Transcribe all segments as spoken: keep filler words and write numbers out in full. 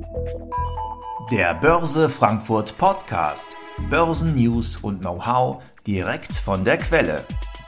Der Börse Frankfurt Podcast. Börsennews und Know-how direkt von der Quelle.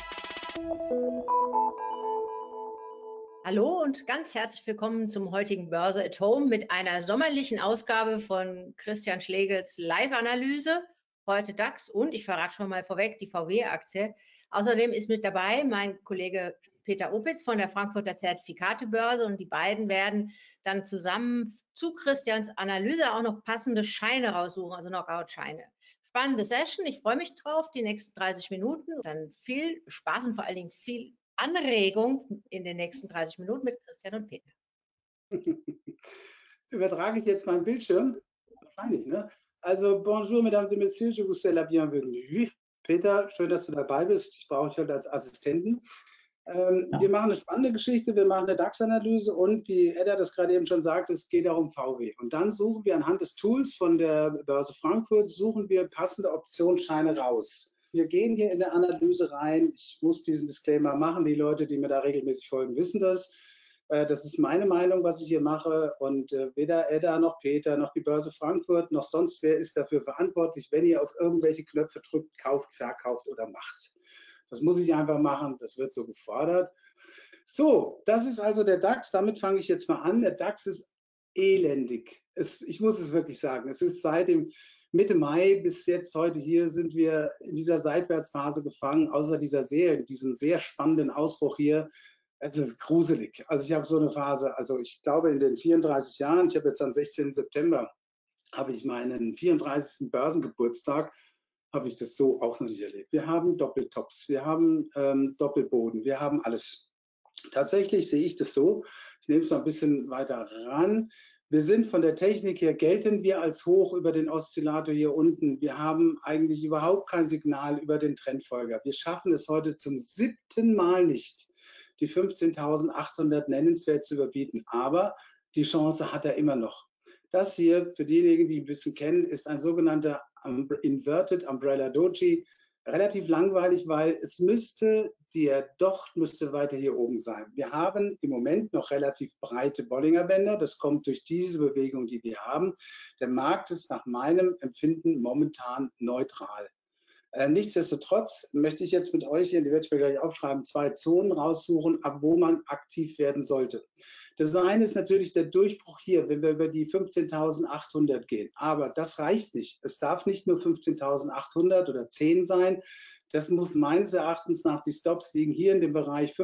Hallo und ganz herzlich willkommen zum heutigen Börse at Home mit einer sommerlichen Ausgabe von Christian Schlegels Live-Analyse. Heute DAX und ich verrate schon mal vorweg die V W-Aktie. Außerdem ist mit dabei mein Kollege Peter Opitz von der Frankfurter Zertifikatebörse und die beiden werden dann zusammen zu Christians Analyse auch noch passende Scheine raussuchen, also Knockout-Scheine. Spannende Session, ich freue mich drauf, die nächsten dreißig Minuten. Dann viel Spaß und vor allen Dingen viel Anregung in den nächsten dreißig Minuten mit Christian und Peter. Übertrage ich jetzt meinen Bildschirm? Wahrscheinlich, ne? Also, bonjour, mesdames et messieurs, je vous souhaite la bienvenue. Peter, schön, dass du dabei bist. Ich brauche dich heute als Assistenten. Ähm, ja. Wir machen eine spannende Geschichte, wir machen eine DAX-Analyse und wie Edda das gerade eben schon sagt, es geht darum V W. Und dann suchen wir anhand des Tools von der Börse Frankfurt, suchen wir passende Optionsscheine raus. Wir gehen hier in der Analyse rein. Ich muss diesen Disclaimer machen. Die Leute, die mir da regelmäßig folgen, wissen das. Das ist meine Meinung, was ich hier mache. Und weder Edda noch Peter noch die Börse Frankfurt noch sonst wer ist dafür verantwortlich, wenn ihr auf irgendwelche Knöpfe drückt, kauft, verkauft oder macht. Das muss ich einfach machen. Das wird so gefordert. So, das ist also der DAX. Damit fange ich jetzt mal an. Der DAX ist elendig. Es, ich muss es wirklich sagen. Es ist seit dem Mitte Mai bis jetzt heute hier sind wir in dieser Seitwärtsphase gefangen, außer dieser sehr, diesem sehr spannenden Ausbruch hier. Also gruselig. Also ich habe so eine Phase, also ich glaube in den vierunddreißig Jahren, ich habe jetzt am sechzehnten September, habe ich meinen vierunddreißigsten Börsengeburtstag, habe ich das so auch noch nicht erlebt. Wir haben Doppeltops, wir haben ähm, Doppelboden, wir haben alles. Tatsächlich sehe ich das so, ich nehme es noch ein bisschen weiter ran. Wir sind von der Technik her, gelten wir als hoch über den Oszillator hier unten. Wir haben eigentlich überhaupt kein Signal über den Trendfolger. Wir schaffen es heute zum siebten Mal nicht, die fünfzehntausendachthundert nennenswert zu überbieten. Aber die Chance hat er immer noch. Das hier, für diejenigen, die ein bisschen kennen, ist ein sogenannter Inverted Umbrella Doji. Relativ langweilig, weil es müsste, der Docht müsste weiter hier oben sein. Wir haben im Moment noch relativ breite Bollinger Bänder. Das kommt durch diese Bewegung, die wir haben. Der Markt ist nach meinem Empfinden momentan neutral. Äh, nichtsdestotrotz möchte ich jetzt mit euch hier, die werde ich mir gleich aufschreiben, zwei Zonen raussuchen, ab wo man aktiv werden sollte. Das eine ist natürlich der Durchbruch hier, wenn wir über die fünfzehntausendachthundert gehen. Aber das reicht nicht. Es darf nicht nur fünfzehntausendachthundert oder zehn sein. Das muss meines Erachtens nach, die Stops liegen hier in dem Bereich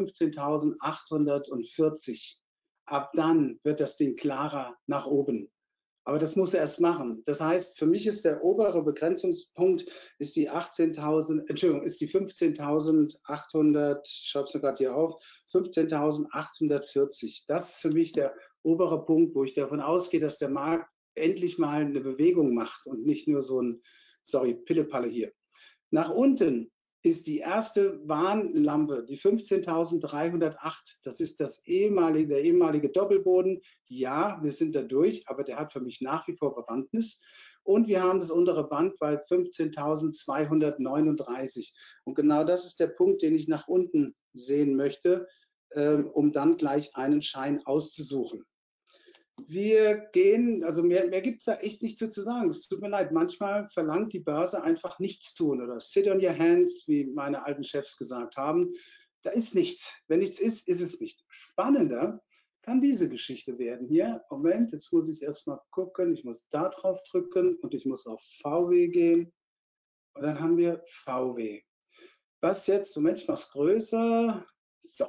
fünfzehntausendachthundertvierzig. Ab dann wird das Ding klarer nach oben. Aber das muss er erst machen. Das heißt, für mich ist der obere Begrenzungspunkt ist die achtzehntausend, Entschuldigung, ist die fünfzehntausendachthundert, ich schreibe es mir gerade hier auf, fünfzehntausendachthundertvierzig. Das ist für mich der obere Punkt, wo ich davon ausgehe, dass der Markt endlich mal eine Bewegung macht und nicht nur so ein, sorry, Pillepalle hier. Nach unten ist die erste Warnlampe, die fünfzehntausenddreihundertacht. Das ist das ehemalige, der ehemalige Doppelboden. Ja, wir sind da durch, aber der hat für mich nach wie vor Bewandtnis. Und wir haben das untere Band bei fünfzehntausendzweihundertneununddreißig. Und genau das ist der Punkt, den ich nach unten sehen möchte, um dann gleich einen Schein auszusuchen. Wir gehen, also mehr, mehr gibt es da echt nicht zu, zu sagen. Es tut mir leid, manchmal verlangt die Börse einfach nichts tun oder sit on your hands, wie meine alten Chefs gesagt haben. Da ist nichts. Wenn nichts ist, ist es nicht. Spannender kann diese Geschichte werden hier. Moment, jetzt muss ich erstmal gucken. Ich muss da drauf drücken und ich muss auf V W gehen. Und dann haben wir V W. Was jetzt? Moment, ich mache es größer. So.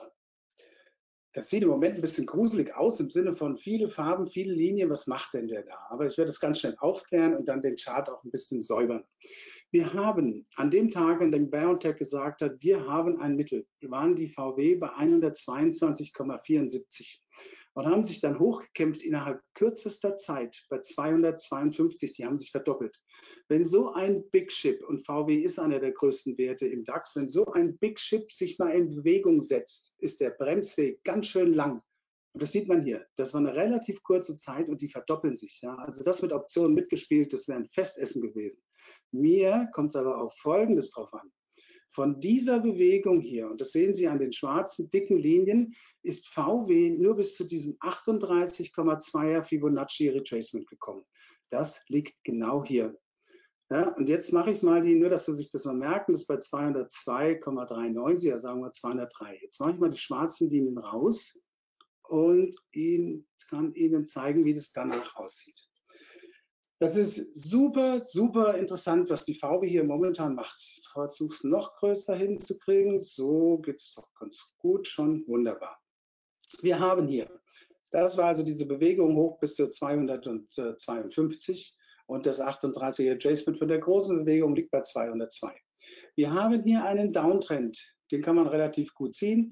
Das sieht im Moment ein bisschen gruselig aus, im Sinne von viele Farben, viele Linien. Was macht denn der da? Aber ich werde das ganz schnell aufklären und dann den Chart auch ein bisschen säubern. Wir haben an dem Tag, an dem BioNTech gesagt hat, wir haben ein Mittel. Wir waren die V W bei hundertzweiundzwanzig Komma vierundsiebzig und haben sich dann hochgekämpft innerhalb kürzester Zeit bei zweihundertzweiundfünfzig. Die haben sich verdoppelt. Wenn so ein Big Ship, und V W ist einer der größten Werte im DAX, wenn so ein Big Ship sich mal in Bewegung setzt, ist der Bremsweg ganz schön lang. Und das sieht man hier. Das war eine relativ kurze Zeit und die verdoppeln sich. Ja? Also das mit Optionen mitgespielt, das wäre ein Festessen gewesen. Mir kommt es aber auf Folgendes drauf an. Von dieser Bewegung hier, und das sehen Sie an den schwarzen, dicken Linien, ist V W nur bis zu diesem achtunddreißig Komma zweier Fibonacci Retracement gekommen. Das liegt genau hier. Ja, und jetzt mache ich mal die, nur dass Sie sich das mal merken, das ist bei zweihundertzwei Komma neununddreißig, also sagen wir zweihundertdrei. Jetzt mache ich mal die schwarzen Linien raus und Ihnen, kann Ihnen zeigen, wie das danach aussieht. Das ist super, super interessant, was die V W hier momentan macht. Ich versuche es noch größer hinzukriegen. So geht es doch ganz gut, schon wunderbar. Wir haben hier, das war also diese Bewegung hoch bis zu zweihundertzweiundfünfzig und das achtunddreißiger Retracement von der großen Bewegung liegt bei zweihundertzwei. Wir haben hier einen Downtrend, den kann man relativ gut ziehen.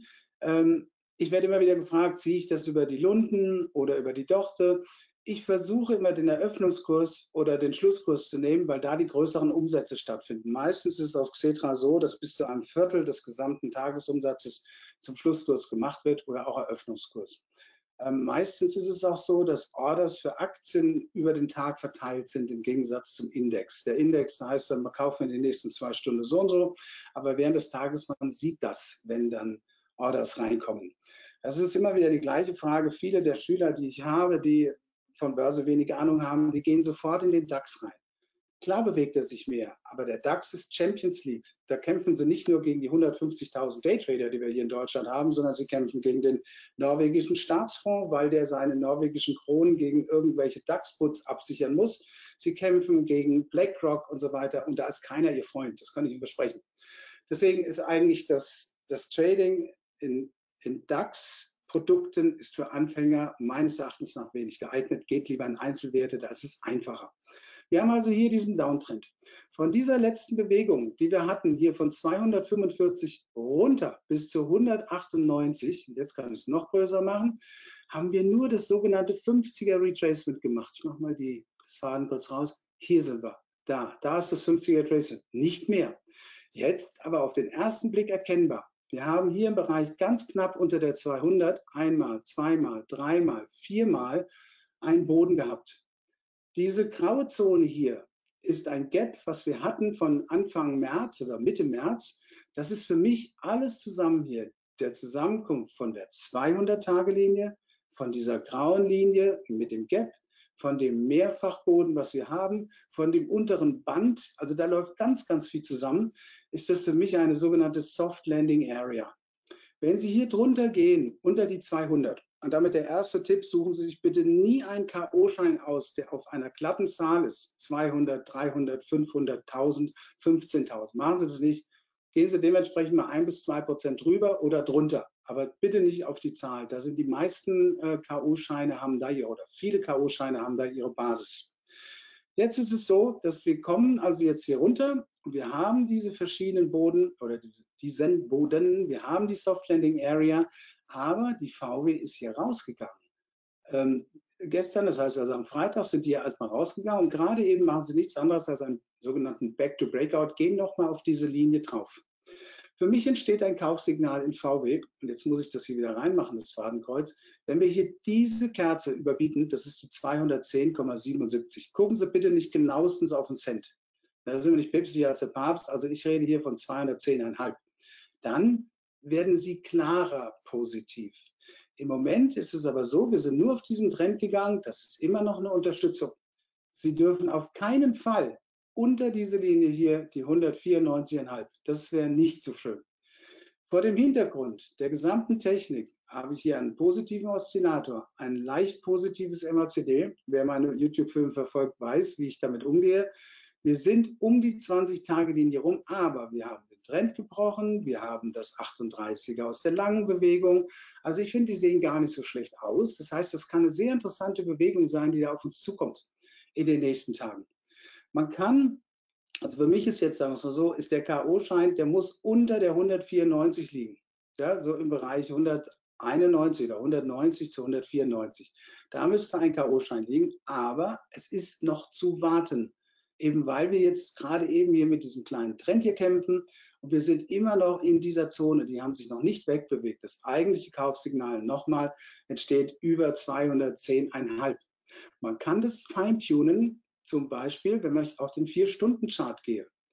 Ich werde immer wieder gefragt, ziehe ich das über die Lunden oder über die Dochte? Ich versuche immer den Eröffnungskurs oder den Schlusskurs zu nehmen, weil da die größeren Umsätze stattfinden. Meistens ist es auf Xetra so, dass bis zu einem Viertel des gesamten Tagesumsatzes zum Schlusskurs gemacht wird oder auch Eröffnungskurs. Ähm, meistens ist es auch so, dass Orders für Aktien über den Tag verteilt sind im Gegensatz zum Index. Der Index, da heißt dann, man kauft in den nächsten zwei Stunden so und so, aber während des Tages, man sieht das, wenn dann Orders reinkommen. Das ist immer wieder die gleiche Frage. Viele der Schüler, die ich habe, die von Börse wenig Ahnung haben, die gehen sofort in den DAX rein. Klar bewegt er sich mehr, aber der DAX ist Champions League. Da kämpfen sie nicht nur gegen die hundertfünfzigtausend Daytrader, die wir hier in Deutschland haben, sondern sie kämpfen gegen den norwegischen Staatsfonds, weil der seine norwegischen Kronen gegen irgendwelche DAX-Puts absichern muss. Sie kämpfen gegen BlackRock und so weiter und da ist keiner ihr Freund, das kann ich Ihnen versprechen. Deswegen ist eigentlich das, das Trading in, in DAX Produkten ist für Anfänger meines Erachtens nach wenig geeignet. Geht lieber in Einzelwerte, da ist es einfacher. Wir haben also hier diesen Downtrend. Von dieser letzten Bewegung, die wir hatten, hier von zweihundertfünfundvierzig runter bis zu hundertachtundneunzig, jetzt kann ich es noch größer machen, haben wir nur das sogenannte fünfziger Retracement gemacht. Ich mache mal die, das Faden kurz raus. Hier sind wir. Da, da ist das fünfziger Retracement. Nicht mehr. Jetzt aber auf den ersten Blick erkennbar. Wir haben hier im Bereich ganz knapp unter der zweihundert einmal, zweimal, dreimal, viermal einen Boden gehabt. Diese graue Zone hier ist ein Gap, was wir hatten von Anfang März oder Mitte März. Das ist für mich alles zusammen hier. Der Zusammenkunft von der zweihundert-Tage-Linie, von dieser grauen Linie mit dem Gap, von dem Mehrfachboden, was wir haben, von dem unteren Band, also da läuft ganz, ganz viel zusammen, ist das für mich eine sogenannte Soft Landing Area. Wenn Sie hier drunter gehen, unter die zweihundert, und damit der erste Tipp, suchen Sie sich bitte nie einen K O-Schein aus, der auf einer glatten Zahl ist, zweihundert, dreihundert, fünfhundert, tausend, fünfzehntausend. Machen Sie das nicht. Gehen Sie dementsprechend mal ein bis zwei Prozent drüber oder drunter, aber bitte nicht auf die Zahl. Da sind die meisten äh, K O-Scheine haben da hier, oder viele K O-Scheine haben da ihre Basis. Jetzt ist es so, dass wir kommen also jetzt hier runter und wir haben diese verschiedenen Boden oder diesen Boden, wir haben die Soft Landing Area, aber die V W ist hier rausgegangen. Ähm, gestern, das heißt also am Freitag, sind die ja erstmal rausgegangen und gerade eben machen sie nichts anderes als einen sogenannten Back-to-Breakout, gehen nochmal auf diese Linie drauf. Für mich entsteht ein Kaufsignal in V W und jetzt muss ich das hier wieder reinmachen, das Fadenkreuz. Wenn wir hier diese Kerze überbieten, das ist die zweihundertzehn Komma siebenundsiebzig. Gucken Sie bitte nicht genauestens auf den Cent. Da sind wir nicht päpstlicher als der Papst, also ich rede hier von zweihundertzehn Komma fünf. Dann werden Sie klarer positiv. Im Moment ist es aber so, wir sind nur auf diesen Trend gegangen, das ist immer noch eine Unterstützung. Sie dürfen auf keinen Fall unter diese Linie hier die hundertvierundneunzig Komma fünf. Das wäre nicht so schön. Vor dem Hintergrund der gesamten Technik habe ich hier einen positiven Oszillator, ein leicht positives M A C D. Wer meine YouTube-Filme verfolgt, weiß, wie ich damit umgehe. Wir sind um die zwanzig-Tage-Linie rum, aber wir haben den Trend gebrochen, wir haben das achtunddreißiger aus der langen Bewegung. Also ich finde, die sehen gar nicht so schlecht aus. Das heißt, das kann eine sehr interessante Bewegung sein, die da auf uns zukommt in den nächsten Tagen. Man kann, also für mich ist jetzt, sagen wir es mal so, ist der K O-Schein, der muss unter der hundertvierundneunzig liegen. Ja, so im Bereich hunderteinundneunzig oder hundertneunzig zu hundertvierundneunzig. Da müsste ein K O-Schein liegen, aber es ist noch zu warten. Eben weil wir jetzt gerade eben hier mit diesem kleinen Trend hier kämpfen und wir sind immer noch in dieser Zone, die haben sich noch nicht wegbewegt. Das eigentliche Kaufsignal nochmal entsteht über zweihundertzehn Komma fünf. Man kann das feintunen, zum Beispiel, wenn ich auf den vier Stunden Chart gehe.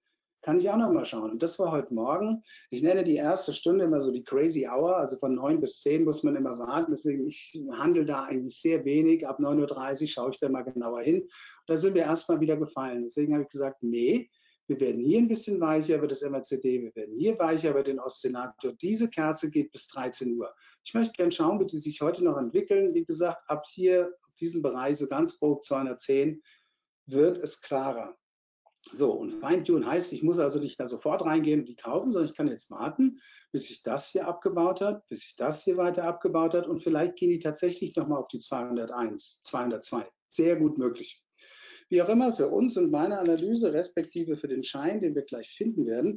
Kann ich auch noch mal schauen. Und das war heute Morgen. Ich nenne die erste Stunde immer so die Crazy Hour. Also von neun bis zehn muss man immer warten. Deswegen, ich handle da eigentlich sehr wenig. Ab neun Uhr dreißig schaue ich da mal genauer hin. Und da sind wir erstmal wieder gefallen. Deswegen habe ich gesagt, nee, wir werden hier ein bisschen weicher über das M A C D. Wir werden hier weicher über den Oszillator. Diese Kerze geht bis dreizehn Uhr. Ich möchte gerne schauen, wie die sich heute noch entwickeln. Wie gesagt, ab hier, diesem Bereich, so ganz grob zweihundertzehn, wird es klarer. So, und Feintunen heißt, ich muss also nicht da sofort reingehen und die kaufen, sondern ich kann jetzt warten, bis sich das hier abgebaut hat, bis sich das hier weiter abgebaut hat und vielleicht gehen die tatsächlich nochmal auf die zweihunderteins, zweihundertzwei. Sehr gut möglich. Wie auch immer, für uns und meine Analyse, respektive für den Schein, den wir gleich finden werden,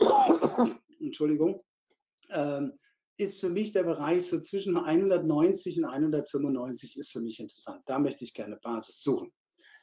Entschuldigung, ähm, ist für mich der Bereich so zwischen hundertneunzig und hundertfünfundneunzig ist für mich interessant. Da möchte ich gerne Basis suchen.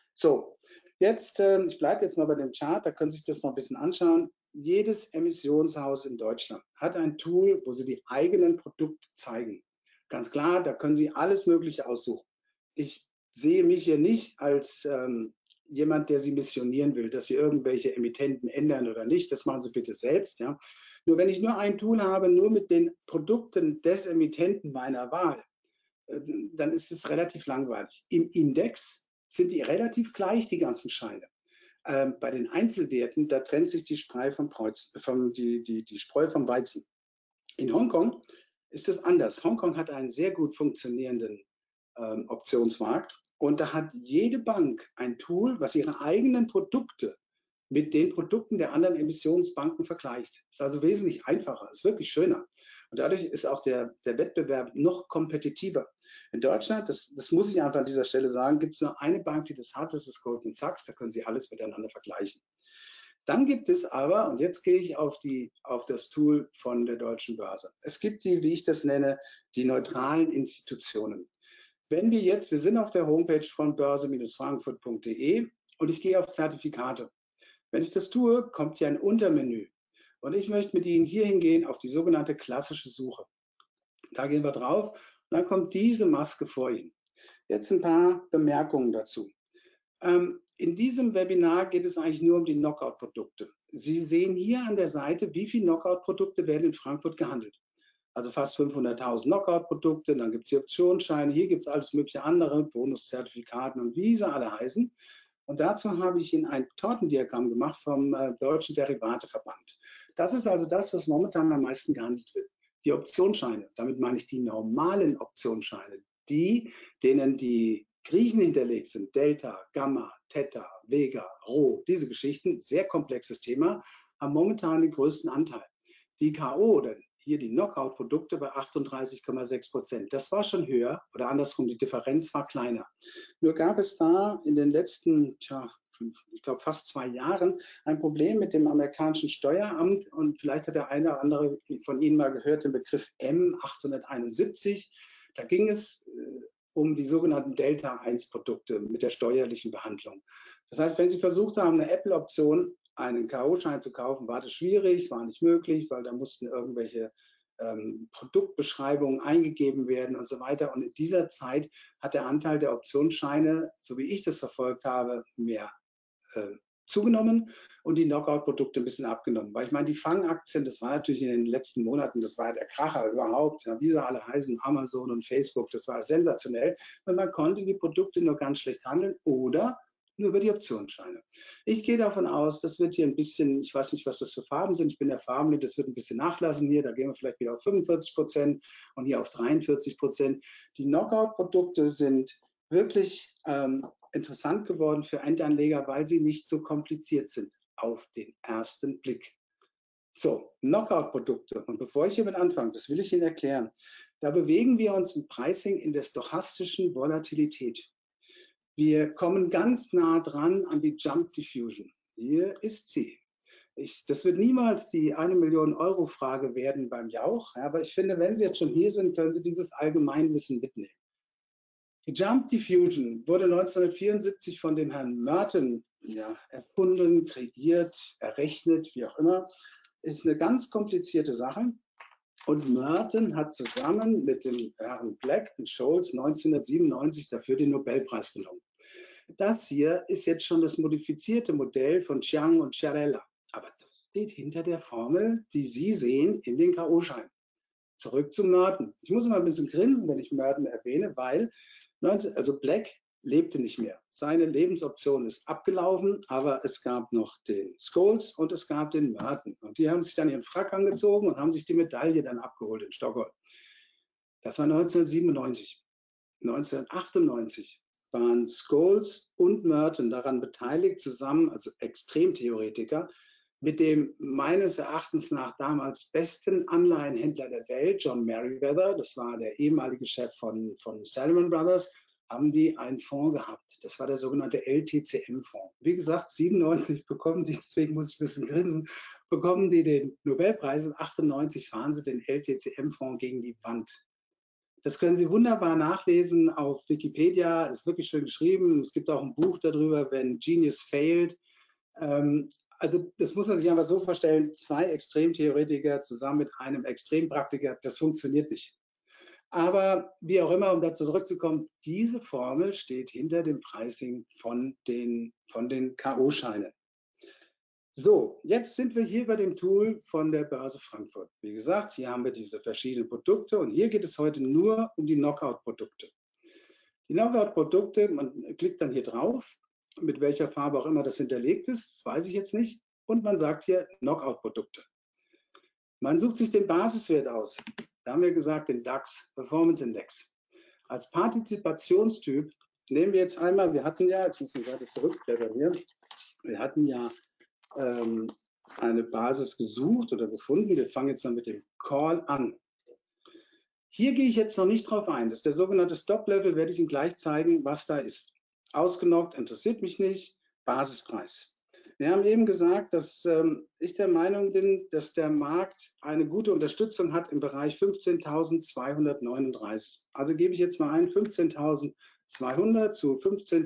So, jetzt, äh, ich bleibe jetzt mal bei dem Chart, da können Sie sich das noch ein bisschen anschauen. Jedes Emissionshaus in Deutschland hat ein Tool, wo sie die eigenen Produkte zeigen. Ganz klar, da können Sie alles Mögliche aussuchen. Ich sehe mich hier nicht als ähm, jemand, der Sie missionieren will, dass Sie irgendwelche Emittenten ändern oder nicht. Das machen Sie bitte selbst. Ja. Nur wenn ich nur ein Tool habe, nur mit den Produkten des Emittenten meiner Wahl, äh, dann ist es relativ langweilig. Im Index sind die relativ gleich, die ganzen Scheine. Ähm, bei den Einzelwerten, da trennt sich die Spreu vom, Kreuz, vom, die, die, die Spreu vom Weizen. In Hongkong ist es anders. Hongkong hat einen sehr gut funktionierenden ähm, Optionsmarkt und da hat jede Bank ein Tool, was ihre eigenen Produkte mit den Produkten der anderen Emissionsbanken vergleicht. Ist also wesentlich einfacher, ist wirklich schöner. Und dadurch ist auch der, der Wettbewerb noch kompetitiver. In Deutschland, das, das muss ich einfach an dieser Stelle sagen, gibt es nur eine Bank, die das hat, das ist Goldman Sachs, da können Sie alles miteinander vergleichen. Dann gibt es aber, und jetzt gehe ich auf, die, auf das Tool von der Deutschen Börse. Es gibt die, wie ich das nenne, die neutralen Institutionen. Wenn wir jetzt, wir sind auf der Homepage von börse Bindestrich frankfurt Punkt de und ich gehe auf Zertifikate. Wenn ich das tue, kommt hier ein Untermenü. Und ich möchte mit Ihnen hier hingehen auf die sogenannte klassische Suche. Da gehen wir drauf und dann kommt diese Maske vor Ihnen. Jetzt ein paar Bemerkungen dazu. Ähm, in diesem Webinar geht es eigentlich nur um die Knockout-Produkte. Sie sehen hier an der Seite, wie viele Knockout-Produkte werden in Frankfurt gehandelt. Also fast fünfhunderttausend Knockout-Produkte, dann gibt es die Optionsscheine, hier gibt es alles mögliche andere, Bonuszertifikaten und wie sie alle heißen. Und dazu habe ich Ihnen ein Tortendiagramm gemacht vom äh, Deutschen Derivateverband. Das ist also das, was momentan am meisten gehandelt wird. Die Optionsscheine, damit meine ich die normalen Optionsscheine, die, denen die Griechen hinterlegt sind, Delta, Gamma, Theta, Vega, Rho, diese Geschichten, sehr komplexes Thema, haben momentan den größten Anteil. Die K O, oder hier die Knockout-Produkte bei achtunddreißig Komma sechs Prozent. Das war schon höher oder andersrum, die Differenz war kleiner. Nur gab es da in den letzten, tja, ich glaube fast zwei Jahren ein Problem mit dem amerikanischen Steueramt und vielleicht hat der eine oder andere von Ihnen mal gehört den Begriff M achthunderteinundsiebzig. Da ging es äh, um die sogenannten Delta eins Produkte mit der steuerlichen Behandlung. Das heißt, wenn Sie versucht haben, eine Apple-Option, einen K O-Schein zu kaufen, war das schwierig, war nicht möglich, weil da mussten irgendwelche ähm, Produktbeschreibungen eingegeben werden und so weiter. Und in dieser Zeit hat der Anteil der Optionsscheine, so wie ich das verfolgt habe, mehr äh, zugenommen und die Knockout-Produkte ein bisschen abgenommen. Weil ich meine, die Fangaktien, das war natürlich in den letzten Monaten, das war der Kracher überhaupt, ja, wie sie alle heißen, Amazon und Facebook, das war sensationell. Und man konnte die Produkte nur ganz schlecht handeln oder nur über die Optionsscheine. Ich gehe davon aus, das wird hier ein bisschen, ich weiß nicht, was das für Farben sind, ich bin der Farbenblind, das wird ein bisschen nachlassen hier, da gehen wir vielleicht wieder auf fünfundvierzig Prozent und hier auf dreiundvierzig Prozent. Die Knockout-Produkte sind wirklich ähm, interessant geworden für Endanleger, weil sie nicht so kompliziert sind auf den ersten Blick. So, Knockout-Produkte. Und bevor ich hiermit anfange, das will ich Ihnen erklären, da bewegen wir uns im Pricing in der stochastischen Volatilität. Wir kommen ganz nah dran an die Jump Diffusion. Hier ist sie. Ich, das wird niemals die eine Million Euro Frage werden beim Jauch, ja, aber ich finde, wenn Sie jetzt schon hier sind, können Sie dieses Allgemeinwissen mitnehmen. Die Jump Diffusion wurde neunzehnhundertvierundsiebzig von dem Herrn Merton ja, erfunden, kreiert, errechnet, wie auch immer. Ist eine ganz komplizierte Sache. Und Merton hat zusammen mit dem Herrn Black und Scholes neunzehnhundertsiebenundneunzig dafür den Nobelpreis genommen. Das hier ist jetzt schon das modifizierte Modell von Chiang und Chiarella. Aber steht hinter der Formel, die Sie sehen in den K O-Scheinen. Zurück zu Merton. Ich muss immer ein bisschen grinsen, wenn ich Merton erwähne, weil neunzehn, also Black lebte nicht mehr. Seine Lebensoption ist abgelaufen, aber es gab noch den Scholes und es gab den Merton. Und die haben sich dann ihren Frack angezogen und haben sich die Medaille dann abgeholt in Stockholm. Das war neunzehnhundertsiebenundneunzig. neunzehnhundertachtundneunzig waren Scholes und Merton daran beteiligt, zusammen, also Extremtheoretiker, mit dem meines Erachtens nach damals besten Anleihenhändler der Welt, John Merriweather, das war der ehemalige Chef von, von Salomon Brothers, haben die einen Fonds gehabt. Das war der sogenannte L T C M-Fonds. Wie gesagt, siebenundneunzig bekommen die, deswegen muss ich ein bisschen grinsen, bekommen die den Nobelpreis und achtundneunzig fahren sie den L T C M-Fonds gegen die Wand. Das können Sie wunderbar nachlesen auf Wikipedia, ist wirklich schön geschrieben. Es gibt auch ein Buch darüber, wenn Genius failed. Ähm, also das muss man sich einfach so vorstellen, zwei Extremtheoretiker zusammen mit einem Extrempraktiker, das funktioniert nicht. Aber wie auch immer, um dazu zurückzukommen, diese Formel steht hinter dem Pricing von den, von den K O-Scheinen. So, jetzt sind wir hier bei dem Tool von der Börse Frankfurt. Wie gesagt, hier haben wir diese verschiedenen Produkte und hier geht es heute nur um die Knockout-Produkte. Die Knockout-Produkte, man klickt dann hier drauf, mit welcher Farbe auch immer das hinterlegt ist, das weiß ich jetzt nicht, und man sagt hier Knockout-Produkte. Man sucht sich den Basiswert aus. Da haben wir gesagt, den DAX, Performance Index. Als Partizipationstyp nehmen wir jetzt einmal, wir hatten ja, jetzt muss ich die Seite zurückblättern hier, wir hatten ja ähm, eine Basis gesucht oder gefunden. Wir fangen jetzt dann mit dem Call an. Hier gehe ich jetzt noch nicht drauf ein. Das ist der sogenannte Stop-Level, werde ich Ihnen gleich zeigen, was da ist. Ausgenockt, interessiert mich nicht, Basispreis. Wir haben eben gesagt, dass ähm, ich der Meinung bin, dass der Markt eine gute Unterstützung hat im Bereich fünfzehntausendzweihundertneununddreißig. Also gebe ich jetzt mal ein fünfzehntausendzweihundert zu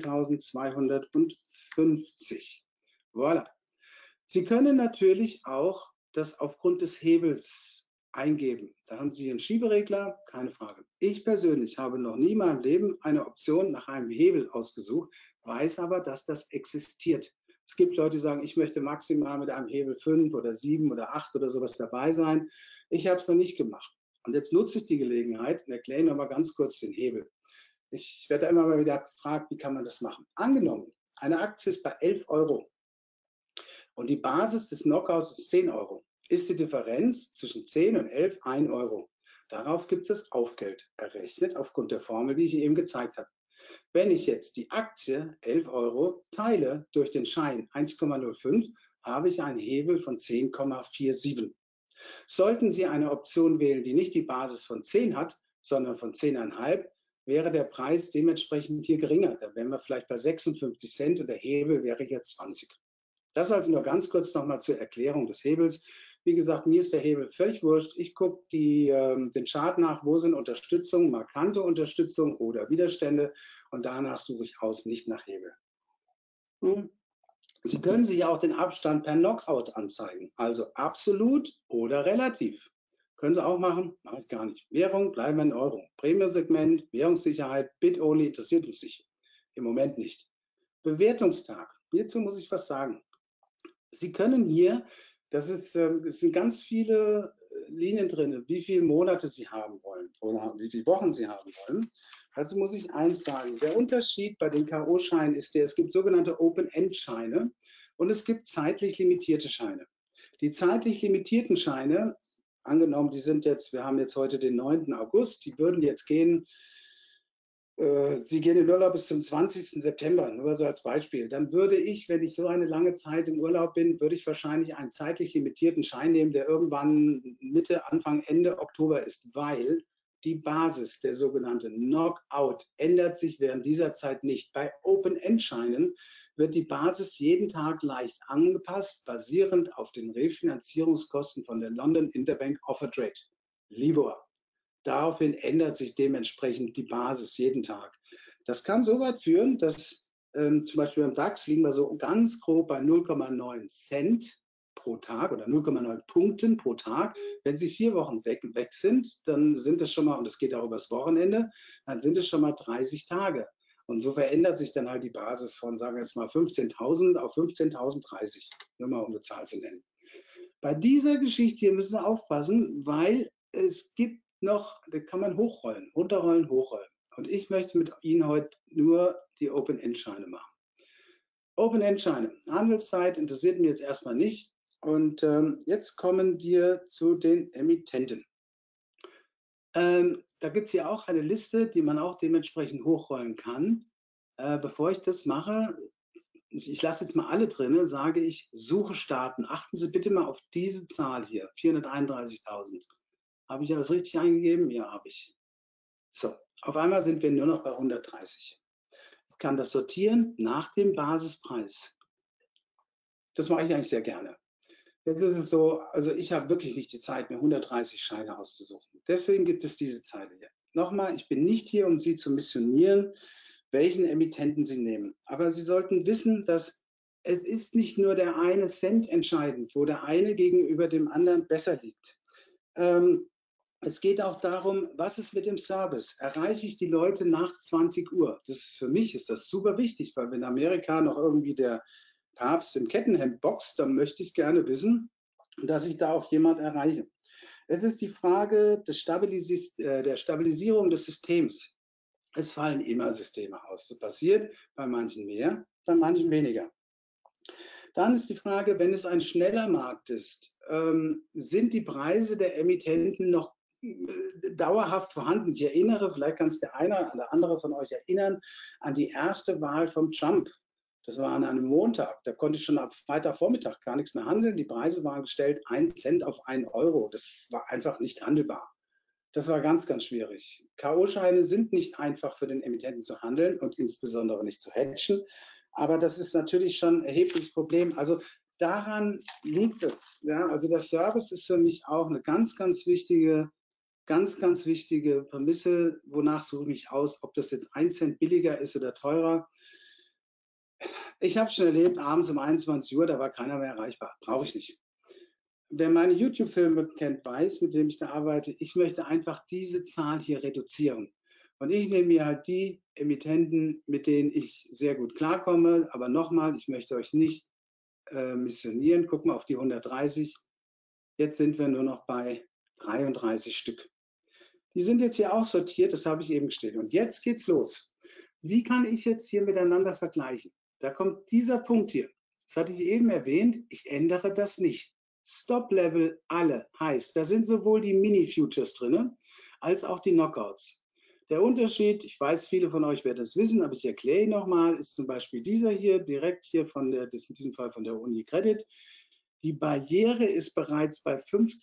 fünfzehntausendzweihundertfünfzig. Voilà. Sie können natürlich auch das aufgrund des Hebels eingeben. Da haben Sie einen Schieberegler, keine Frage. Ich persönlich habe noch nie in meinem Leben eine Option nach einem Hebel ausgesucht, weiß aber, dass das existiert. Es gibt Leute, die sagen, ich möchte maximal mit einem Hebel fünf oder sieben oder acht oder sowas dabei sein. Ich habe es noch nicht gemacht. Und jetzt nutze ich die Gelegenheit und erkläre noch mal ganz kurz den Hebel. Ich werde immer mal wieder gefragt, wie kann man das machen? Angenommen, eine Aktie ist bei elf Euro und die Basis des Knockouts ist zehn Euro. Ist die Differenz zwischen zehn und elf ein Euro. Darauf gibt es das Aufgeld errechnet aufgrund der Formel, die ich eben gezeigt habe. Wenn ich jetzt die Aktie elf Euro teile durch den Schein eins Komma null fünf, habe ich einen Hebel von zehn Komma siebenundvierzig. Sollten Sie eine Option wählen, die nicht die Basis von zehn hat, sondern von zehn Komma fünf, wäre der Preis dementsprechend hier geringer. Da wären wir vielleicht bei sechsundfünfzig Cent und der Hebel wäre hier zwanzig. Das also nur ganz kurz nochmal zur Erklärung des Hebels. Wie gesagt, mir ist der Hebel völlig wurscht. Ich gucke ähm, den Chart nach, wo sind Unterstützungen, markante Unterstützung oder Widerstände und danach suche ich aus, nicht nach Hebel. Hm. Sie können sich auch den Abstand per Knockout anzeigen, also absolut oder relativ. Können Sie auch machen, mache ich gar nicht. Währung bleiben in Euro. Prämiensegment, Währungssicherheit, Bit-Only interessiert uns nicht. Im Moment nicht. Bewertungstag. Hierzu muss ich was sagen. Sie können hier, das ist, es sind ganz viele Linien drin, wie viele Monate Sie haben wollen oder wie viele Wochen Sie haben wollen. Also muss ich eins sagen, der Unterschied bei den K O-Scheinen ist der, es gibt sogenannte Open-End-Scheine und es gibt zeitlich limitierte Scheine. Die zeitlich limitierten Scheine, angenommen, die sind jetzt, wir haben jetzt heute den neunten August, die würden jetzt gehen, Sie gehen in Urlaub bis zum zwanzigsten September, nur so als Beispiel. Dann würde ich, wenn ich so eine lange Zeit im Urlaub bin, würde ich wahrscheinlich einen zeitlich limitierten Schein nehmen, der irgendwann Mitte, Anfang, Ende Oktober ist, weil die Basis, der sogenannte Knockout, ändert sich während dieser Zeit nicht. Bei Open-End-Scheinen wird die Basis jeden Tag leicht angepasst, basierend auf den Refinanzierungskosten von der London Interbank Offer Trade, LIBOR. Daraufhin ändert sich dementsprechend die Basis jeden Tag. Das kann so weit führen, dass ähm, zum Beispiel beim DAX liegen wir so ganz grob bei null Komma neun Cent pro Tag oder null Komma neun Punkten pro Tag. Wenn Sie vier Wochen weg, weg sind, dann sind es schon mal, und es geht auch übers Wochenende, dann sind es schon mal dreißig Tage. Und so verändert sich dann halt die Basis von, sagen wir jetzt mal, fünfzehntausend auf fünfzehntausend dreißig, nur mal um eine Zahl zu nennen. Bei dieser Geschichte hier müssen wir aufpassen, weil es gibt noch, da kann man hochrollen, runterrollen, hochrollen. Und ich möchte mit Ihnen heute nur die Open-End-Scheine machen. Open-End-Scheine, Handelszeit interessiert mich jetzt erstmal nicht. Und ähm, jetzt kommen wir zu den Emittenten. Ähm, da gibt es ja auch eine Liste, die man auch dementsprechend hochrollen kann. Äh, bevor ich das mache, ich, ich lasse jetzt mal alle drin, sage ich Suche starten. Achten Sie bitte mal auf diese Zahl hier, vierhunderteinunddreißigtausend. Habe ich alles richtig eingegeben? Ja, habe ich. So, auf einmal sind wir nur noch bei hundertdreißig. Ich kann das sortieren nach dem Basispreis. Das mache ich eigentlich sehr gerne. Jetzt ist es so, also ich habe wirklich nicht die Zeit, mir hundertdreißig Scheine auszusuchen. Deswegen gibt es diese Zeile hier. Nochmal, ich bin nicht hier, um Sie zu missionieren, welchen Emittenten Sie nehmen. Aber Sie sollten wissen, dass es ist nicht nur der eine Cent entscheidend, wo der eine gegenüber dem anderen besser liegt. Ähm, es geht auch darum, was ist mit dem Service? Erreiche ich die Leute nach zwanzig Uhr? Das ist, für mich ist das super wichtig, weil wenn Amerika noch irgendwie der Papst im Kettenhemd boxt, dann möchte ich gerne wissen, dass ich da auch jemand erreiche. Es ist die Frage des Stabilis äh, der Stabilisierung des Systems. Es fallen immer Systeme aus. Das passiert bei manchen mehr, bei manchen weniger. Dann ist die Frage, wenn es ein schneller Markt ist, ähm, sind die Preise der Emittenten noch äh, dauerhaft vorhanden? Ich erinnere, vielleicht kann es der eine oder andere von euch erinnern, an die erste Wahl von Trump. Das war an einem Montag. Da konnte ich schon ab Freitagvormittag gar nichts mehr handeln. Die Preise waren gestellt, ein Cent auf einen Euro. Das war einfach nicht handelbar. Das war ganz, ganz schwierig. K O-Scheine sind nicht einfach für den Emittenten zu handeln und insbesondere nicht zu hedgen. Aber das ist natürlich schon ein erhebliches Problem. Also daran liegt es. Ja? Also der Service ist für mich auch eine ganz, ganz wichtige, ganz, ganz wichtige Prämisse. Wonach suche ich mich aus, ob das jetzt ein Cent billiger ist oder teurer. Ich habe schon erlebt, abends um einundzwanzig Uhr, da war keiner mehr erreichbar. Brauche ich nicht. Wer meine YouTube-Filme kennt, weiß, mit wem ich da arbeite, ich möchte einfach diese Zahl hier reduzieren. Und ich nehme mir halt die Emittenten, mit denen ich sehr gut klarkomme. Aber nochmal, ich möchte euch nicht äh, missionieren. Guck mal auf die hundertdreißig. Jetzt sind wir nur noch bei dreiunddreißig Stück. Die sind jetzt hier auch sortiert, das habe ich eben gestellt. Und jetzt geht's los. Wie kann ich jetzt hier miteinander vergleichen? Da kommt dieser Punkt hier. Das hatte ich eben erwähnt. Ich ändere das nicht. Stop-Level alle heißt, da sind sowohl die Mini-Futures drin, als auch die Knockouts. Der Unterschied, ich weiß, viele von euch werden es wissen, aber ich erkläre ihn nochmal, ist zum Beispiel dieser hier, direkt hier von der, das ist in diesem Fall von der UniCredit. Die Barriere ist bereits bei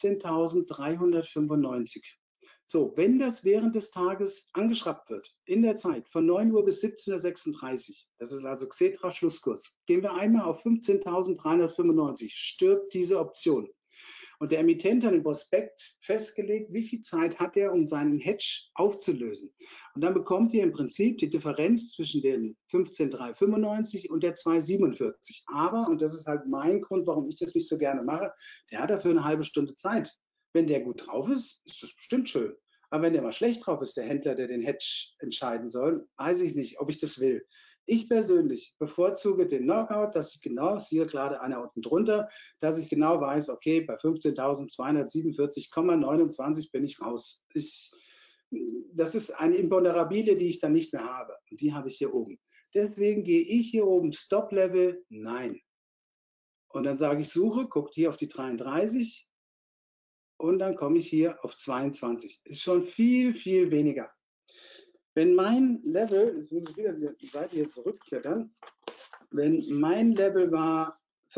fünfzehntausenddreihundertfünfundneunzig. So, wenn das während des Tages angeschraubt wird, in der Zeit von neun Uhr bis siebzehn Uhr sechsunddreißig, das ist also Xetra Schlusskurs, gehen wir einmal auf fünfzehntausenddreihundertfünfundneunzig, stirbt diese Option. Und der Emittent hat im Prospekt festgelegt, wie viel Zeit hat er, um seinen Hedge aufzulösen. Und dann bekommt ihr im Prinzip die Differenz zwischen den fünfzehntausenddreihundertfünfundneunzig und der zweitausendsiebenundvierzig. Aber, und das ist halt mein Grund, warum ich das nicht so gerne mache, der hat dafür eine halbe Stunde Zeit. Wenn der gut drauf ist, ist das bestimmt schön. Aber wenn der mal schlecht drauf ist, der Händler, der den Hedge entscheiden soll, weiß ich nicht, ob ich das will. Ich persönlich bevorzuge den Knockout, dass ich genau, hier gerade einer unten drunter, dass ich genau weiß, okay, bei fünfzehntausendzweihundertsiebenundvierzig Komma neunundzwanzig bin ich raus. Ich, das ist eine Imponderabilie, die ich dann nicht mehr habe. Und die habe ich hier oben. Deswegen gehe ich hier oben Stop-Level, nein. Und dann sage ich Suche, guckt hier auf die dreiunddreißig. Und dann komme ich hier auf zweiundzwanzig. Ist schon viel, viel weniger. Wenn mein Level, jetzt muss ich wieder die Seite hier zurückklettern, wenn mein Level war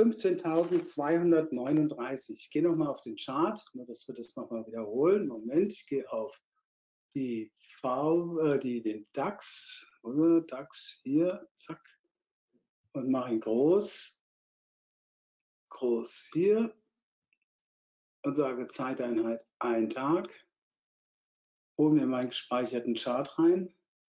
fünfzehntausendzweihundertneununddreißig, ich gehe nochmal auf den Chart, dass wir das nochmal wiederholen. Moment, ich gehe auf die V, äh, die, den DAX, oder DAX hier, zack, und mache ihn groß, groß hier. Und sage Zeiteinheit ein Tag, hole mir meinen gespeicherten Chart rein.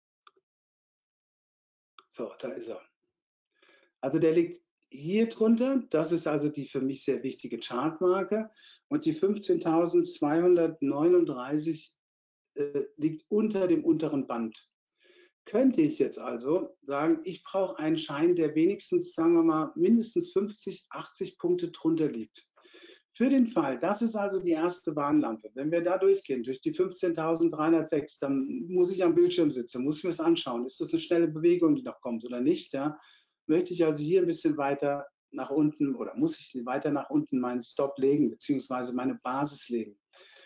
So, da ist er. Also der liegt hier drunter. Das ist also die für mich sehr wichtige Chartmarke. Und die fünfzehntausendzweihundertneununddreißig äh, liegt unter dem unteren Band. Könnte ich jetzt also sagen, ich brauche einen Schein, der wenigstens, sagen wir mal, mindestens fünfzig, achtzig Punkte drunter liegt. Für den Fall, das ist also die erste Warnlampe. Wenn wir da durchgehen, durch die fünfzehntausenddreihundertsechs, dann muss ich am Bildschirm sitzen, muss ich mir das anschauen. Ist das eine schnelle Bewegung, die noch kommt oder nicht? Ja? Möchte ich also hier ein bisschen weiter nach unten oder muss ich weiter nach unten meinen Stop legen, beziehungsweise meine Basis legen?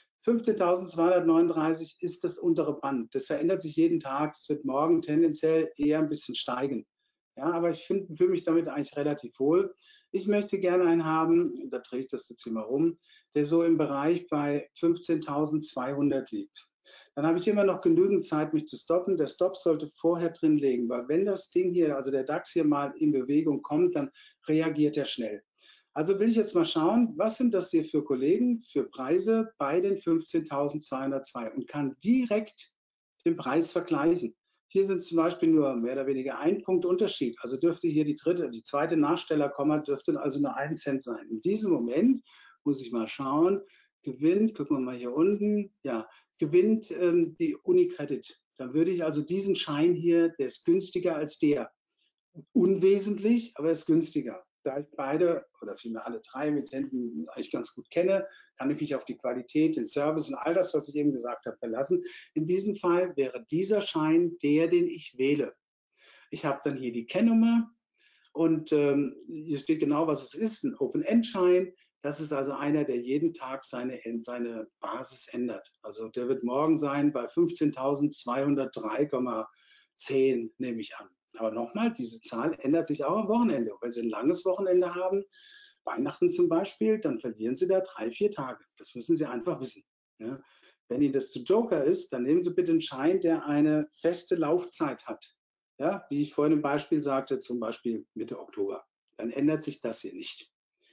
fünfzehntausendzweihundertneununddreißig ist das untere Band. Das verändert sich jeden Tag. Es wird morgen tendenziell eher ein bisschen steigen. Ja, aber ich fühle mich damit eigentlich relativ wohl. Ich möchte gerne einen haben, da drehe ich das jetzt hier mal rum, der so im Bereich bei fünfzehntausendzweihundert liegt. Dann habe ich immer noch genügend Zeit, mich zu stoppen. Der Stop sollte vorher drin liegen, weil wenn das Ding hier, also der DAX hier mal in Bewegung kommt, dann reagiert er schnell. Also will ich jetzt mal schauen, was sind das hier für Kollegen, für Preise bei den fünfzehntausendzweihundertzwei und kann direkt den Preis vergleichen. Hier sind es zum Beispiel nur mehr oder weniger ein Punkt Unterschied. Also dürfte hier die dritte, die zweite Nachstellerkomma dürfte also nur ein Cent sein. In diesem Moment muss ich mal schauen, gewinnt, gucken wir mal hier unten, ja, gewinnt ähm, die Unicredit. Dann würde ich also diesen Schein hier, der ist günstiger als der. Unwesentlich, aber ist günstiger. Da ich beide oder vielmehr alle drei Emittenten eigentlich ganz gut kenne, kann ich mich auf die Qualität, den Service und all das, was ich eben gesagt habe, verlassen. In diesem Fall wäre dieser Schein der, den ich wähle. Ich habe dann hier die Kennnummer und ähm, hier steht genau, was es ist, ein Open-End-Schein. Das ist also einer, der jeden Tag seine, seine Basis ändert. Also der wird morgen sein bei fünfzehntausendzweihundertdrei Komma zehn, nehme ich an. Aber nochmal, diese Zahl ändert sich auch am Wochenende. Und wenn Sie ein langes Wochenende haben, Weihnachten zum Beispiel, dann verlieren Sie da drei, vier Tage. Das müssen Sie einfach wissen. Ja? Wenn Ihnen das zu Joker ist, dann nehmen Sie bitte einen Schein, der eine feste Laufzeit hat. Ja? Wie ich vorhin im Beispiel sagte, zum Beispiel Mitte Oktober. Dann ändert sich das hier nicht.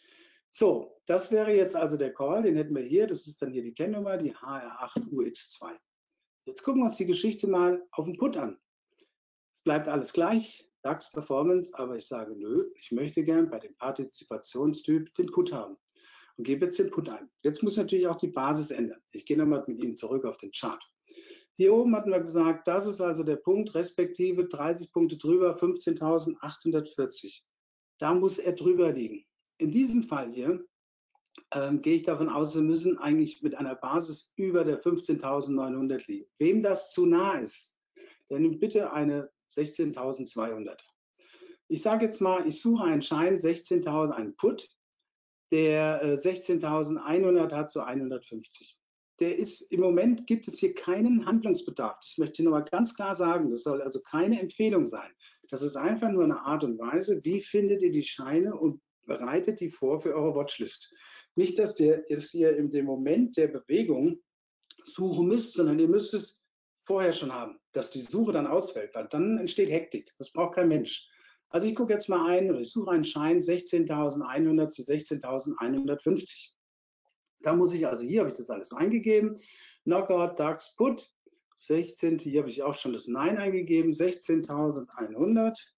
So, das wäre jetzt also der Call, den hätten wir hier. Das ist dann hier die Kennnummer, die H R acht U X zwei. Jetzt gucken wir uns die Geschichte mal auf den Put an. Bleibt alles gleich, DAX Performance, aber ich sage, nö, ich möchte gern bei dem Partizipationstyp den Put haben und gebe jetzt den Put ein. Jetzt muss natürlich auch die Basis ändern. Ich gehe nochmal mit Ihnen zurück auf den Chart. Hier oben hatten wir gesagt, das ist also der Punkt, respektive dreißig Punkte drüber, fünfzehntausendachthundertvierzig. Da muss er drüber liegen. In diesem Fall hier ähm, gehe ich davon aus, wir müssen eigentlich mit einer Basis über der fünfzehntausendneunhundert liegen. Wem das zu nah ist, der nimmt bitte eine sechzehntausendzweihundert. Ich sage jetzt mal, ich suche einen Schein, sechzehntausend, einen Put, der äh, sechzehntausendeinhundert hat, so hundertfünfzig. Der ist, im Moment gibt es hier keinen Handlungsbedarf. Das möchte ich nochmal ganz klar sagen. Das soll also keine Empfehlung sein. Das ist einfach nur eine Art und Weise, wie findet ihr die Scheine und bereitet die vor für eure Watchlist. Nicht, dass ihr es hier in dem Moment der Bewegung suchen müsst, sondern ihr müsst es vorher schon haben, dass die Suche dann ausfällt, weil dann entsteht Hektik. Das braucht kein Mensch. Also ich gucke jetzt mal ein, oder ich suche einen Schein sechzehntausendeinhundert zu sechzehntausendeinhundertfünfzig. Da muss ich also, hier habe ich das alles eingegeben, Knockout, DAX, Put, sechzehn, hier habe ich auch schon das Nein eingegeben, sechzehntausendeinhundert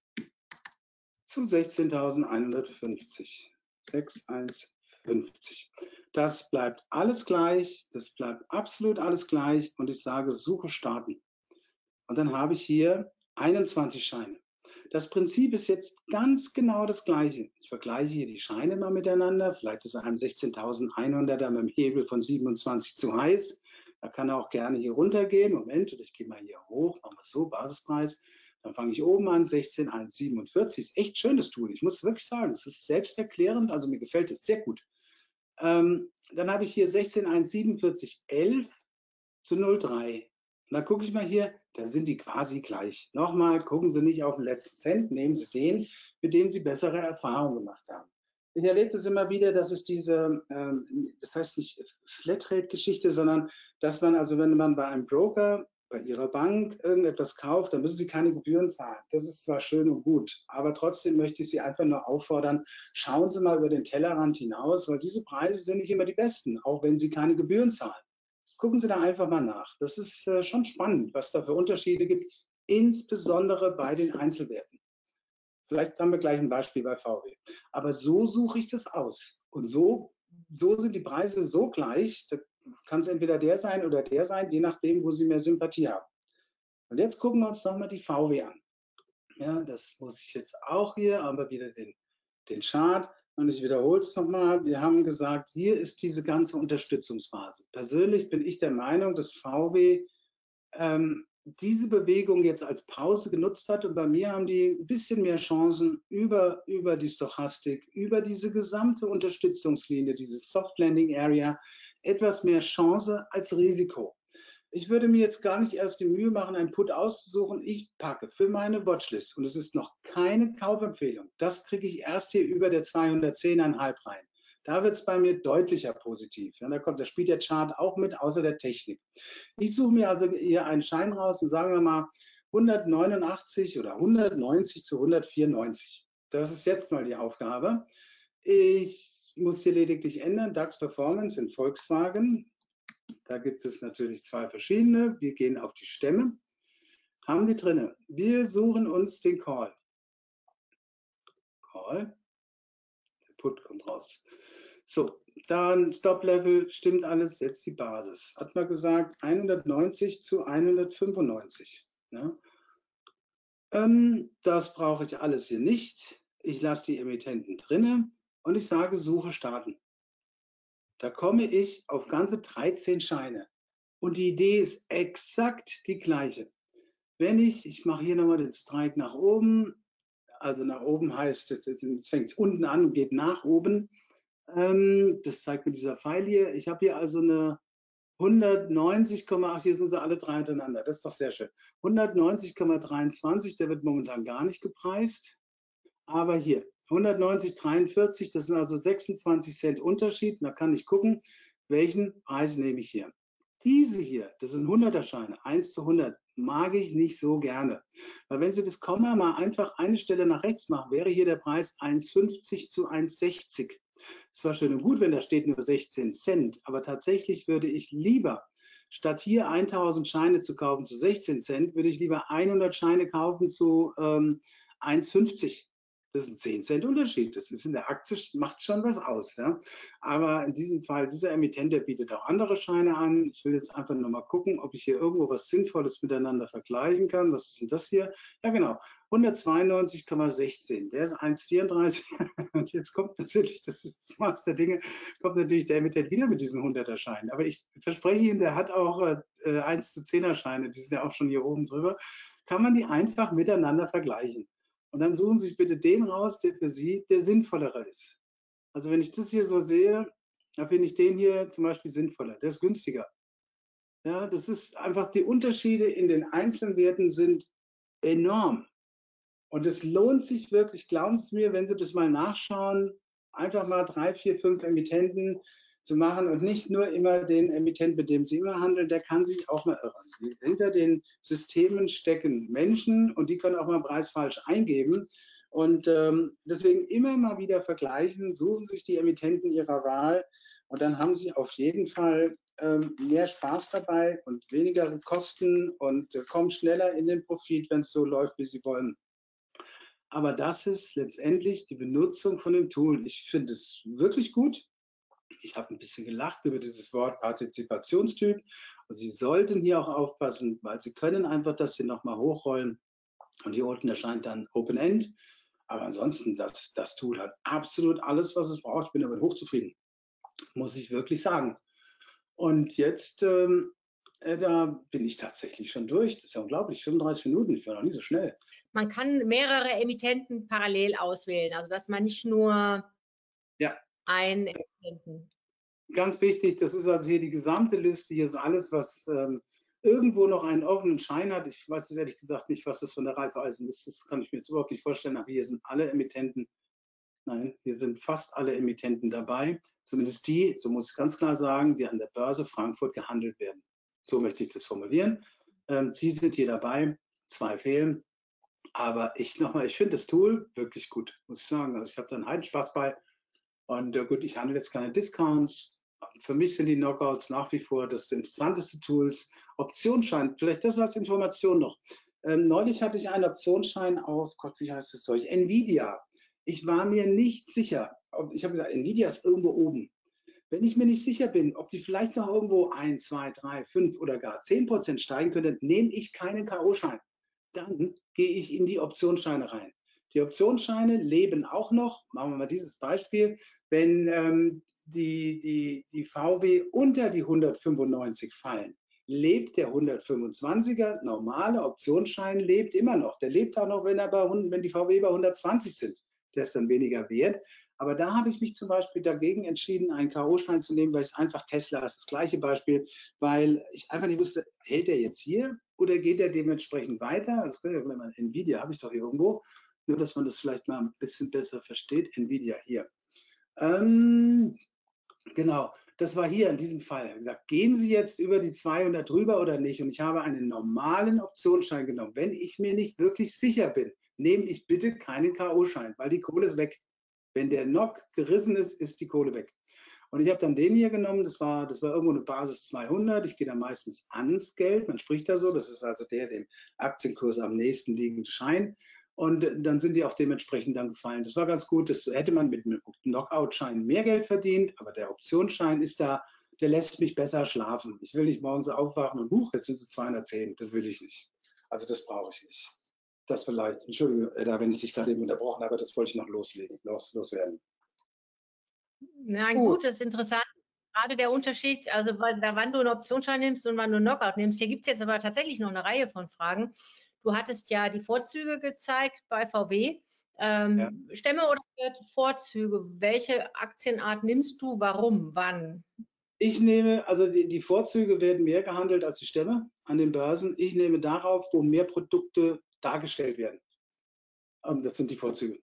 zu sechzehntausendeinhundertfünfzig, sechshundertfünfzig. Das bleibt alles gleich, das bleibt absolut alles gleich und ich sage Suche starten. Und dann habe ich hier einundzwanzig Scheine. Das Prinzip ist jetzt ganz genau das Gleiche. Ich vergleiche hier die Scheine mal miteinander. Vielleicht ist einem sechzehntausendeinhunderter mit dem Hebel von siebenundzwanzig zu heiß. Da kann er auch gerne hier runtergehen. Moment, ich gehe mal hier hoch, machen wir so, Basispreis. Dann fange ich oben an, sechzehntausendzehnsiebenundvierzig. Ist echt schönes Tool. Ich muss wirklich sagen, es ist selbsterklärend, also mir gefällt es sehr gut. Ähm, dann habe ich hier sechzehntausendsiebenundvierzig elf zu null Komma drei. Und da gucke ich mal hier, da sind die quasi gleich. Nochmal, gucken Sie nicht auf den letzten Cent, nehmen Sie den, mit dem Sie bessere Erfahrungen gemacht haben. Ich erlebe das immer wieder, dass es diese, ähm, das heißt nicht Flatrate-Geschichte, sondern dass man, also wenn man bei einem Broker, bei Ihrer Bank irgendetwas kauft, dann müssen Sie keine Gebühren zahlen. Das ist zwar schön und gut, aber trotzdem möchte ich Sie einfach nur auffordern, schauen Sie mal über den Tellerrand hinaus, weil diese Preise sind nicht immer die besten, auch wenn Sie keine Gebühren zahlen. Gucken Sie da einfach mal nach. Das ist äh, schon spannend, was da für Unterschiede gibt, insbesondere bei den Einzelwerten. Vielleicht haben wir gleich ein Beispiel bei V W. Aber so suche ich das aus. Und so, so sind die Preise so gleich. Da kann es entweder der sein oder der sein, je nachdem, wo Sie mehr Sympathie haben. Und jetzt gucken wir uns nochmal die V W an. Ja, das muss ich jetzt auch hier, aber wieder den, den Chart. Und ich wiederhole es nochmal, wir haben gesagt, hier ist diese ganze Unterstützungsphase. Persönlich bin ich der Meinung, dass V W ähm, diese Bewegung jetzt als Pause genutzt hat und bei mir haben die ein bisschen mehr Chancen über, über die Stochastik, über diese gesamte Unterstützungslinie, diese Soft Landing Area, etwas mehr Chance als Risiko. Ich würde mir jetzt gar nicht erst die Mühe machen, einen Put auszusuchen. Ich packe für meine Watchlist und es ist noch keine Kaufempfehlung. Das kriege ich erst hier über der zweihundertzehn Komma fünf rein. Da wird es bei mir deutlicher positiv. Ja, da, kommt, da spielt der Chart auch mit, außer der Technik. Ich suche mir also hier einen Schein raus und sagen wir mal hundertneunundachtzig oder hundertneunzig zu hundertvierundneunzig. Das ist jetzt mal die Aufgabe. Ich muss hier lediglich ändern, DAX Performance in Volkswagen. Da gibt es natürlich zwei verschiedene. Wir gehen auf die Stämme. Haben die drinne. Wir suchen uns den Call. Call. Der Put kommt raus. So, dann Stop-Level, stimmt alles, jetzt die Basis. Hat man gesagt, hundertneunzig zu hundertfünfundneunzig. Ja. Ähm, das brauche ich alles hier nicht. Ich lasse die Emittenten drinne und ich sage, Suche starten. Da komme ich auf ganze dreizehn Scheine. Und die Idee ist exakt die gleiche. Wenn ich, ich mache hier nochmal den Strike nach oben, also nach oben heißt, jetzt fängt es unten an und geht nach oben. Ähm, das zeigt mir dieser Pfeil hier. Ich habe hier also eine hundertneunzig Komma acht, hier sind sie alle drei hintereinander. Das ist doch sehr schön. hundertneunzig Komma dreiundzwanzig, der wird momentan gar nicht gepreist. Aber hier, hundertneunzig Komma dreiundvierzig, das sind also sechsundzwanzig Cent Unterschied. Da kann ich gucken, welchen Preis nehme ich hier. Diese hier, das sind hunderter-Scheine, eins zu hundert, mag ich nicht so gerne. Weil wenn Sie das Komma mal einfach eine Stelle nach rechts machen, wäre hier der Preis eins Komma fünfzig zu eins Komma sechzig. Es war schön und gut, wenn da steht nur sechzehn Cent, aber tatsächlich würde ich lieber, statt hier tausend Scheine zu kaufen zu sechzehn Cent, würde ich lieber hundert Scheine kaufen zu ähm, eins Komma fünfzig. Das ist ein zehn Cent Unterschied. Das ist in der Aktie, macht schon was aus. Ja? Aber in diesem Fall, dieser Emittent, der bietet auch andere Scheine an. Ich will jetzt einfach nur mal gucken, ob ich hier irgendwo was Sinnvolles miteinander vergleichen kann. Was ist denn das hier? Ja, genau. hundertzweiundneunzig Komma sechzehn. Der ist eins Komma vierunddreißig. Und jetzt kommt natürlich, das ist das Maß der Dinge, kommt natürlich der Emittent wieder mit diesen hunderter Scheinen. Aber ich verspreche Ihnen, der hat auch äh, eins zu zehner Scheine. Die sind ja auch schon hier oben drüber. Kann man die einfach miteinander vergleichen. Und dann suchen Sie sich bitte den raus, der für Sie der sinnvollere ist. Also wenn ich das hier so sehe, dann finde ich den hier zum Beispiel sinnvoller. Der ist günstiger. Ja, das ist einfach, die Unterschiede in den einzelnen Werten sind enorm. Und es lohnt sich wirklich, glauben Sie mir, wenn Sie das mal nachschauen, einfach mal drei, vier, fünf Emittenten zu machen und nicht nur immer den Emittenten, mit dem Sie immer handeln, der kann sich auch mal irren. Hinter den Systemen stecken Menschen und die können auch mal Preis falsch eingeben. Und ähm, deswegen immer mal wieder vergleichen, suchen sich die Emittenten ihrer Wahl und dann haben Sie auf jeden Fall ähm, mehr Spaß dabei und weniger Kosten und äh, kommen schneller in den Profit, wenn es so läuft, wie Sie wollen. Aber das ist letztendlich die Benutzung von dem Tool. Ich finde es wirklich gut. Ich habe ein bisschen gelacht über dieses Wort Partizipationstyp. Und Sie sollten hier auch aufpassen, weil Sie können einfach das hier nochmal hochrollen. Und hier unten erscheint dann Open End. Aber ansonsten, das, das Tool hat absolut alles, was es braucht. Ich bin damit hochzufrieden, muss ich wirklich sagen. Und jetzt, ähm, äh, da bin ich tatsächlich schon durch. Das ist ja unglaublich, fünfunddreißig Minuten, ich war noch nie so schnell. Man kann mehrere Emittenten parallel auswählen, also dass man nicht nur ja. einen Emittenten. Ganz wichtig, das ist also hier die gesamte Liste, hier ist alles, was ähm, irgendwo noch einen offenen Schein hat. Ich weiß jetzt ehrlich gesagt nicht, was das von der Raiffeisen ist. Das kann ich mir jetzt überhaupt nicht vorstellen, aber hier sind alle Emittenten, nein, hier sind fast alle Emittenten dabei. Zumindest die, so muss ich ganz klar sagen, die an der Börse Frankfurt gehandelt werden. So möchte ich das formulieren. Ähm, die sind hier dabei, zwei fehlen. Aber ich nochmal, ich finde das Tool wirklich gut, muss ich sagen. Also ich habe da einen Heidenspaß bei. Und äh, gut, ich handle jetzt keine Discounts. Für mich sind die Knockouts nach wie vor das interessanteste Tools. Optionsschein, vielleicht das als Information noch. Ähm, neulich hatte ich einen Optionsschein auf, Gott, wie heißt das Zeug? Nvidia. Ich war mir nicht sicher. Ob, ich habe gesagt, Nvidia ist irgendwo oben. Wenn ich mir nicht sicher bin, ob die vielleicht noch irgendwo eins, zwei, drei, fünf oder gar zehn Prozent steigen könnte, nehme ich keinen K O-Schein. Dann gehe ich in die Optionsscheine rein. Die Optionsscheine leben auch noch, machen wir mal dieses Beispiel, wenn ähm, die, die, die V W unter die hundertfünfundneunzig fallen, lebt der hundertfünfundzwanziger normale Optionsschein lebt immer noch. Der lebt auch noch, wenn, er bei, wenn die V W bei hundertzwanzig sind. Der ist dann weniger wert. Aber da habe ich mich zum Beispiel dagegen entschieden, einen K O-Schein zu nehmen, weil es einfach Tesla ist. Das gleiche Beispiel, weil ich einfach nicht wusste, hält er jetzt hier oder geht er dementsprechend weiter? Das kann ja, wenn man Nvidia habe ich doch hier irgendwo. Nur, dass man das vielleicht mal ein bisschen besser versteht. Nvidia hier. Ähm, genau, das war hier in diesem Fall. Ich habe gesagt, gehen Sie jetzt über die zweihundert drüber oder nicht? Und ich habe einen normalen Optionsschein genommen. Wenn ich mir nicht wirklich sicher bin, nehme ich bitte keinen K O-Schein, weil die Kohle ist weg. Wenn der Knock gerissen ist, ist die Kohle weg. Und ich habe dann den hier genommen, das war, das war irgendwo eine Basis zweihundert. Ich gehe da meistens ans Geld, man spricht da so, das ist also der dem Aktienkurs am nächsten liegende Schein. Und dann sind die auch dementsprechend dann gefallen. Das war ganz gut, das hätte man mit einem Knockout-Schein mehr Geld verdient, aber der Optionsschein ist da, der lässt mich besser schlafen. Ich will nicht morgens aufwachen und huch, jetzt sind es zweihundertzehn, das will ich nicht. Also das brauche ich nicht. Das vielleicht, Entschuldige, Edda, wenn ich dich gerade eben unterbrochen habe, das wollte ich noch loslegen, los, loswerden. Na gut, das ist interessant. Gerade der Unterschied, also wann du einen Optionsschein nimmst und wann du einen Knockout nimmst. Hier gibt es jetzt aber tatsächlich noch eine Reihe von Fragen. Du hattest ja die Vorzüge gezeigt bei V W. Ähm, ja. Stämme oder Vorzüge? Welche Aktienart nimmst du? Warum? Wann? Ich nehme, also die, die Vorzüge werden mehr gehandelt als die Stämme an den Börsen. Ich nehme darauf, wo mehr Produkte dargestellt werden. Und das sind die Vorzüge.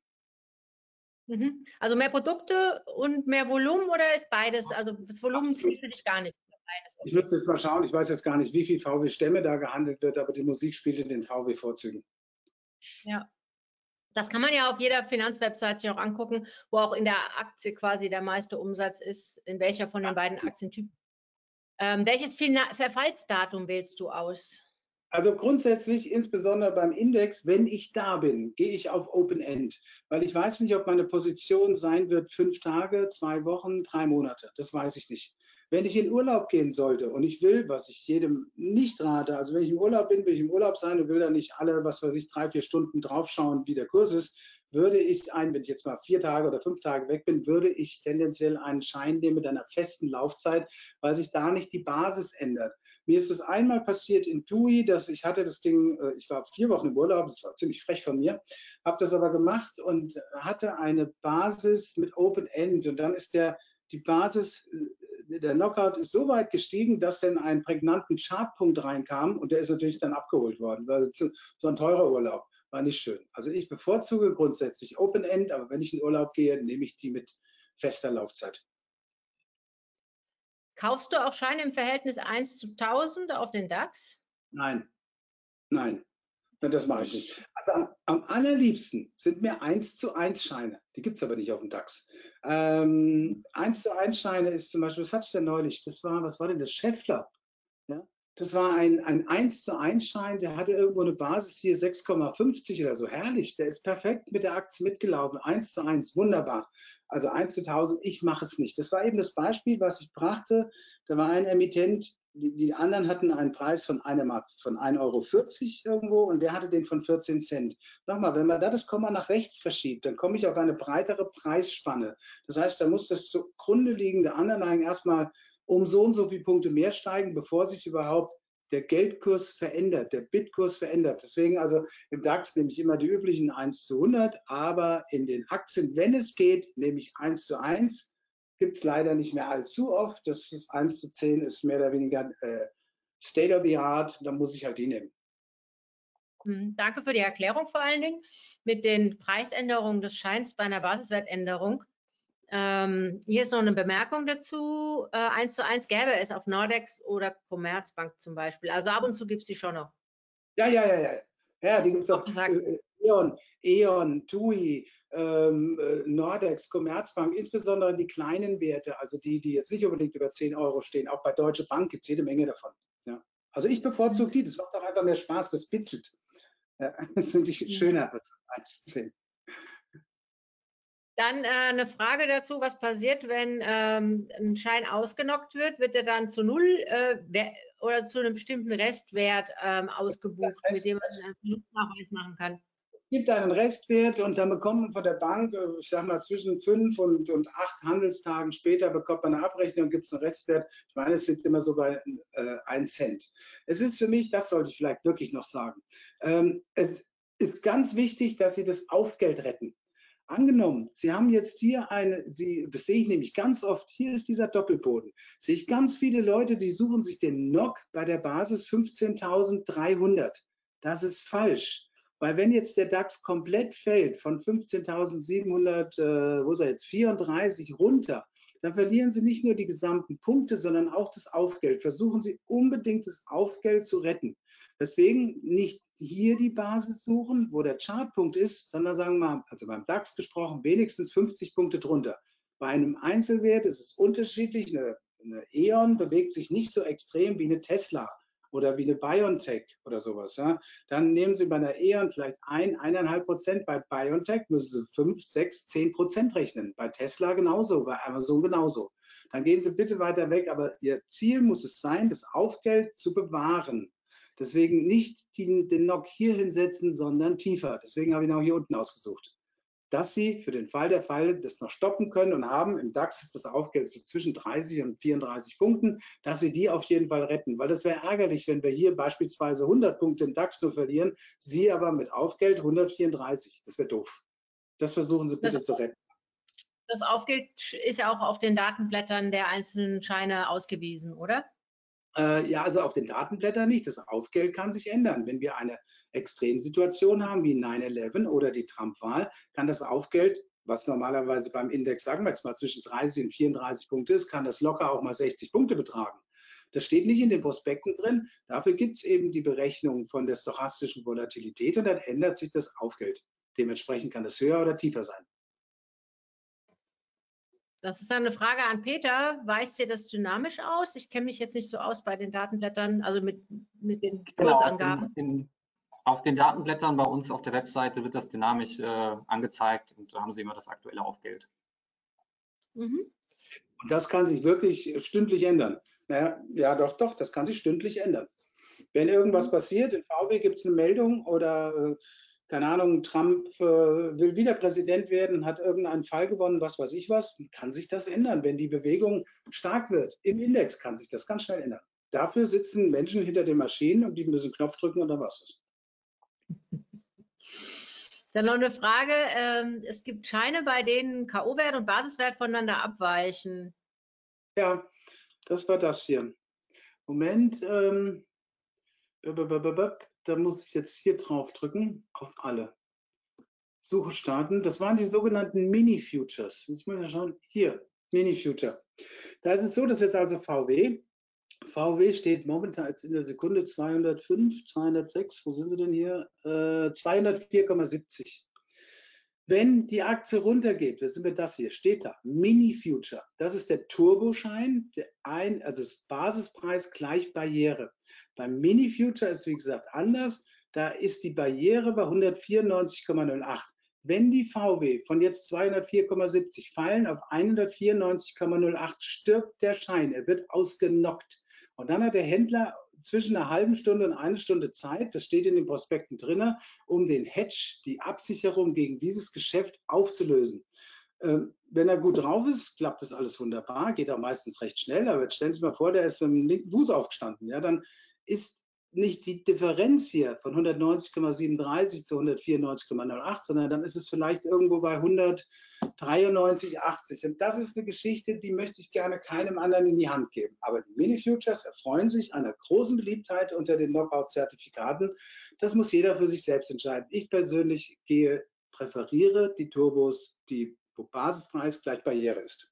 Mhm. Also mehr Produkte und mehr Volumen oder ist beides? Also das Volumen zählt für dich gar nicht. Beides, okay. Ich müsste jetzt mal schauen, ich weiß jetzt gar nicht, wie viel V W-Stämme da gehandelt wird, aber die Musik spielt in den V W-Vorzügen. Ja, das kann man ja auf jeder Finanzwebsite sich auch angucken, wo auch in der Aktie quasi der meiste Umsatz ist, in welcher von den beiden Aktientypen. Ähm, welches Verfallsdatum wählst du aus? Also grundsätzlich, insbesondere beim Index, wenn ich da bin, gehe ich auf Open End, weil ich weiß nicht, ob meine Position sein wird fünf Tage, zwei Wochen, drei Monate. Das weiß ich nicht. Wenn ich in Urlaub gehen sollte und ich will, was ich jedem nicht rate, also wenn ich im Urlaub bin, will ich im Urlaub sein und will da nicht alle, was weiß ich, drei, vier Stunden draufschauen, wie der Kurs ist, würde ich ein, wenn ich jetzt mal vier Tage oder fünf Tage weg bin, würde ich tendenziell einen Schein nehmen mit einer festen Laufzeit, weil sich da nicht die Basis ändert. Mir ist es einmal passiert in T U I, dass ich hatte das Ding, ich war vier Wochen im Urlaub, das war ziemlich frech von mir, habe das aber gemacht und hatte eine Basis mit Open End und dann ist der, die Basis, der Knockout ist so weit gestiegen, dass dann ein prägnanten Chartpunkt reinkam und der ist natürlich dann abgeholt worden, weil so ein teurer Urlaub war nicht schön. Also ich bevorzuge grundsätzlich Open End, aber wenn ich in Urlaub gehe, nehme ich die mit fester Laufzeit. Kaufst du auch Scheine im Verhältnis eins zu tausend auf den DAX? Nein, nein, das mache ich nicht. Also am, am allerliebsten sind mir eins zu eins Scheine. Die gibt es aber nicht auf dem DAX. Ähm, eins zu eins Scheine ist zum Beispiel, was hatte ich denn neulich? Das war, was war denn das? Schaeffler. Ja? Das war ein, ein eins zu eins Schein, der hatte irgendwo eine Basis hier sechs Komma fünfzig oder so. Herrlich, der ist perfekt mit der Aktie mitgelaufen. eins zu eins, wunderbar. Also eins zu tausend, ich mache es nicht. Das war eben das Beispiel, was ich brachte. Da war ein Emittent, die, die anderen hatten einen Preis von, einem, von ein Euro vierzig irgendwo und der hatte den von vierzehn Cent. Nochmal, wenn man da das Komma nach rechts verschiebt, dann komme ich auf eine breitere Preisspanne. Das heißt, da muss das zugrunde liegende Underlying erstmal um so und so viele Punkte mehr steigen, bevor sich überhaupt der Geldkurs verändert, der Bitkurs verändert. Deswegen also im DAX nehme ich immer die üblichen eins zu hundert, aber in den Aktien, wenn es geht, nehme ich eins zu eins. Gibt es leider nicht mehr allzu oft. Das ist eins zu zehn, ist mehr oder weniger äh, State of the Art. Da muss ich halt die nehmen. Hm, danke für die Erklärung vor allen Dingen mit den Preisänderungen des Scheins bei einer Basiswertänderung. Ähm, hier ist noch eine Bemerkung dazu. Äh, eins zu eins gäbe es auf Nordex oder Commerzbank zum Beispiel. Also ab und zu gibt es die schon noch. Ja, ja, ja, ja. Ja, die gibt es auch. Äh, E.ON, E.ON, T U I, ähm, Nordex, Commerzbank, insbesondere die kleinen Werte, also die, die jetzt nicht unbedingt über zehn Euro stehen. Auch bei Deutsche Bank gibt es jede Menge davon. Ja. Also ich bevorzuge die, das macht doch einfach mehr Spaß, das bitzelt. Ja, das finde ich schöner als eins zu zehn. Dann äh, eine Frage dazu, was passiert, wenn ähm, ein Schein ausgenockt wird? Wird er dann zu null äh, oder zu einem bestimmten Restwert ähm, ausgebucht, mit dem man einen Verlustnachweis machen kann? gibt einen Restwert und dann bekommt man von der Bank, ich sag mal, zwischen fünf und, und acht Handelstagen später bekommt man eine Abrechnung und gibt es einen Restwert. Ich meine, es liegt immer so bei äh, ein Cent. Es ist für mich, das sollte ich vielleicht wirklich noch sagen, ähm, es ist ganz wichtig, dass Sie das Aufgeld retten. Angenommen, Sie haben jetzt hier eine, Sie, das sehe ich nämlich ganz oft, hier ist dieser Doppelboden. Sehe ich ganz viele Leute, die suchen sich den Knock bei der Basis fünfzehntausenddreihundert. Das ist falsch. Weil wenn jetzt der DAX komplett fällt von fünfzehntausendsiebenhundert, äh, wo ist er jetzt, vierunddreißig runter, dann verlieren Sie nicht nur die gesamten Punkte, sondern auch das Aufgeld. Versuchen Sie unbedingt das Aufgeld zu retten. Deswegen nicht hier die Basis suchen, wo der Chartpunkt ist, sondern sagen wir mal, also beim DAX gesprochen, wenigstens fünfzig Punkte drunter. Bei einem Einzelwert ist es unterschiedlich. Eine, eine E.ON bewegt sich nicht so extrem wie eine Tesla oder wie eine BioNTech oder sowas. Ja. Dann nehmen Sie bei einer E.ON vielleicht ein, eineinhalb Prozent. Bei BioNTech müssen Sie fünf, sechs, zehn Prozent rechnen. Bei Tesla genauso, bei Amazon genauso. Dann gehen Sie bitte weiter weg, aber Ihr Ziel muss es sein, das Aufgeld zu bewahren. Deswegen nicht die, den Knock hier hinsetzen, sondern tiefer. Deswegen habe ich ihn auch hier unten ausgesucht. Dass Sie für den Fall der Fälle das noch stoppen können und haben, im DAX ist das Aufgeld so zwischen dreißig und vierunddreißig Punkten, dass Sie die auf jeden Fall retten. Weil das wäre ärgerlich, wenn wir hier beispielsweise hundert Punkte im DAX nur verlieren, Sie aber mit Aufgeld hundertvierunddreißig. Das wäre doof. Das versuchen Sie bitte das, zu retten. Das Aufgeld ist ja auch auf den Datenblättern der einzelnen Scheine ausgewiesen, oder? Äh, ja, also auf den Datenblättern nicht. Das Aufgeld kann sich ändern. Wenn wir eine Extremsituation haben, wie neun elf oder die Trump-Wahl, kann das Aufgeld, was normalerweise beim Index, sagen wir jetzt mal, zwischen dreißig und vierunddreißig Punkte ist, kann das locker auch mal sechzig Punkte betragen. Das steht nicht in den Prospekten drin. Dafür gibt es eben die Berechnung von der stochastischen Volatilität und dann ändert sich das Aufgeld. Dementsprechend kann es höher oder tiefer sein. Das ist eine Frage an Peter. Weist ihr das dynamisch aus? Ich kenne mich jetzt nicht so aus bei den Datenblättern, also mit, mit den Kursangaben. Genau, auf, den, in, auf den Datenblättern bei uns auf der Webseite wird das dynamisch äh, angezeigt und da haben Sie immer das aktuelle Aufgeld. Mhm. Und das kann sich wirklich stündlich ändern. Naja, ja, doch, doch, das kann sich stündlich ändern. Wenn irgendwas passiert, in V W gibt es eine Meldung oder äh, keine Ahnung, Trump äh, will wieder Präsident werden, hat irgendeinen Fall gewonnen, was weiß ich was, kann sich das ändern. Wenn die Bewegung stark wird, im Index kann sich das ganz schnell ändern. Dafür sitzen Menschen hinter den Maschinen und die müssen Knopf drücken und dann was ist. Dann noch eine Frage. Ähm, es gibt Scheine, bei denen K O-Wert und Basiswert voneinander abweichen. Ja, das war das hier. Moment. Ähm, Da muss ich jetzt hier drauf drücken, auf alle. Suche starten. Das waren die sogenannten Mini-Futures. Jetzt muss ich schauen. Hier, Mini-Future. Da ist es so, dass jetzt also V W. V W steht momentan jetzt in der Sekunde zweihundertfünf, zweihundertsechs. Wo sind sie denn hier? Äh, zweihundertvier Komma siebzig. Wenn die Aktie runtergeht, was sind wir das hier? Steht da Mini-Future. Das ist der Turboschein, der ein, also das Basispreis gleich Barriere. Beim Mini-Future ist, wie gesagt, anders. Da ist die Barriere bei hundertvierundneunzig Komma null acht. Wenn die V W von jetzt zweihundertvier Komma siebzig fallen auf hundertvierundneunzig Komma null acht, stirbt der Schein. Er wird ausgenockt. Und dann hat der Händler zwischen einer halben Stunde und einer Stunde Zeit, das steht in den Prospekten drin, um den Hedge, die Absicherung gegen dieses Geschäft aufzulösen. Ähm, wenn er gut drauf ist, klappt das alles wunderbar, geht auch meistens recht schnell, aber jetzt stellen Sie sich mal vor, der ist mit dem linken Fuß aufgestanden. Ja, dann ist nicht die Differenz hier von hundertneunzig Komma siebenunddreißig zu hundertvierundneunzig Komma null acht, sondern dann ist es vielleicht irgendwo bei hundertdreiundneunzig Komma achtzig. Und das ist eine Geschichte, die möchte ich gerne keinem anderen in die Hand geben. Aber die Mini-Futures erfreuen sich einer großen Beliebtheit unter den Knockout-Zertifikaten. Das muss jeder für sich selbst entscheiden. Ich persönlich gehe, präferiere die Turbos, die, wo Basispreis gleich Barriere ist.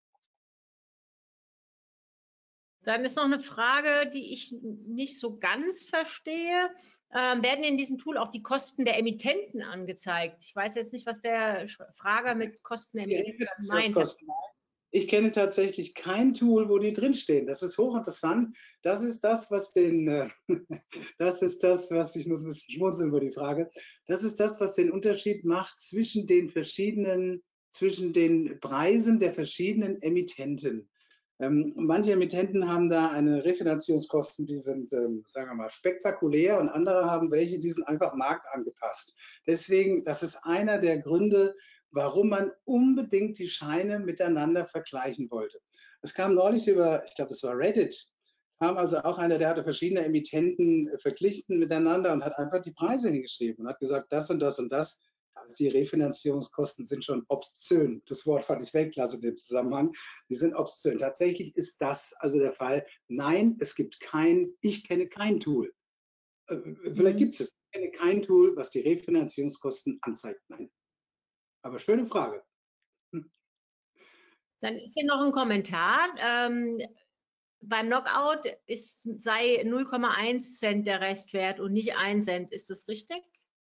Dann ist noch eine Frage, die ich nicht so ganz verstehe. Ähm, werden in diesem Tool auch die Kosten der Emittenten angezeigt? Ich weiß jetzt nicht, was der Frager mit Kosten der Emittenten meint. Ich kenne tatsächlich kein Tool, wo die drinstehen. Das ist hochinteressant. Das ist das, was den, äh, das ist das, was, ich muss ein bisschen schmunzeln über die Frage, das ist das, was den Unterschied macht zwischen den verschiedenen, zwischen den Preisen der verschiedenen Emittenten. Ähm, manche Emittenten haben da eine Refinanzierungskosten, die sind, ähm, sagen wir mal, spektakulär und andere haben welche, die sind einfach marktangepasst. Deswegen, das ist einer der Gründe, warum man unbedingt die Scheine miteinander vergleichen wollte. Es kam neulich über, ich glaube, das war Reddit, kam also auch einer, der hatte verschiedene Emittenten verglichen miteinander und hat einfach die Preise hingeschrieben und hat gesagt, das und das und das. Die Refinanzierungskosten sind schon obszön. Das Wort fand ich Weltklasse in dem Zusammenhang. Die sind obszön. Tatsächlich ist das also der Fall. Nein, es gibt kein, ich kenne kein Tool. Äh, vielleicht gibt es es. Ich kenne kein Tool, was die Refinanzierungskosten anzeigt. Nein. Aber schöne Frage. Hm. Dann ist hier noch ein Kommentar. Ähm, beim Knockout ist, sei null Komma eins Cent der Restwert und nicht ein Cent. Ist das richtig?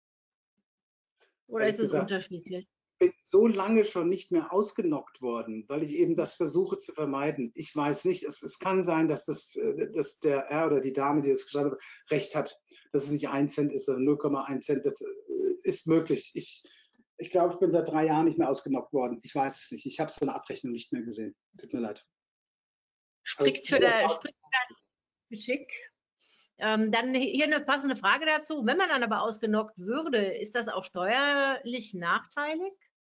Oder ist es unterschiedlich? Ich bin so lange schon nicht mehr ausgenockt worden, weil ich eben das versuche zu vermeiden. Ich weiß nicht, es, es kann sein, dass, das, dass der Herr oder die Dame, die das geschrieben hat, recht hat, dass es nicht ein Cent ist, sondern null Komma eins Cent. Das ist möglich. Ich, ich glaube, ich bin seit drei Jahren nicht mehr ausgenockt worden. Ich weiß es nicht. Ich habe so eine Abrechnung nicht mehr gesehen. Tut mir leid. Spricht für dein Geschick. Ähm, dann hier eine passende Frage dazu. Wenn man dann aber ausgenockt würde, ist das auch steuerlich nachteilig?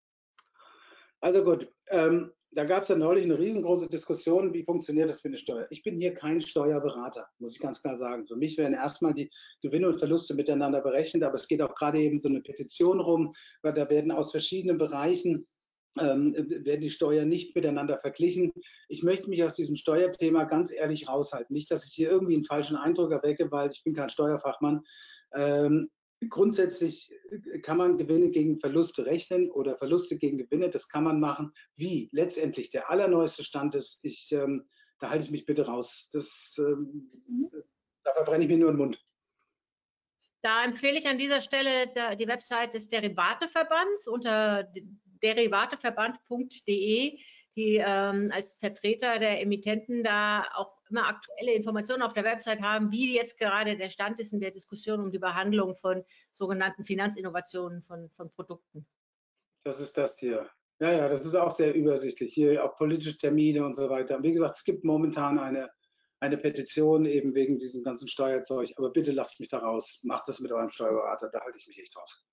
Also gut, ähm, da gab es ja neulich eine riesengroße Diskussion, wie funktioniert das mit der Steuer. Ich bin hier kein Steuerberater, muss ich ganz klar sagen. Für mich werden erstmal die Gewinne und Verluste miteinander berechnet, aber es geht auch gerade eben so eine Petition rum, weil da werden aus verschiedenen Bereichen Ähm, werden die Steuern nicht miteinander verglichen. Ich möchte mich aus diesem Steuerthema ganz ehrlich raushalten. Nicht, dass ich hier irgendwie einen falschen Eindruck erwecke, weil ich bin kein Steuerfachmann. Ähm, grundsätzlich kann man Gewinne gegen Verluste rechnen oder Verluste gegen Gewinne. Das kann man machen. Wie letztendlich der allerneueste Stand ist, ich, ähm, da halte ich mich bitte raus. Das, ähm, da verbrenne ich mir nur den Mund. Da empfehle ich an dieser Stelle die Website des Derivateverbands unter derivateverband punkt de, die ähm, als Vertreter der Emittenten da auch immer aktuelle Informationen auf der Website haben, wie jetzt gerade der Stand ist in der Diskussion um die Behandlung von sogenannten Finanzinnovationen von, von Produkten. Das ist das hier. Ja, ja, das ist auch sehr übersichtlich. Hier auch politische Termine und so weiter. Wie gesagt, es gibt momentan eine, eine Petition eben wegen diesem ganzen Steuerzeug. Aber bitte lasst mich da raus. Macht das mit eurem Steuerberater. Da halte ich mich echt raus.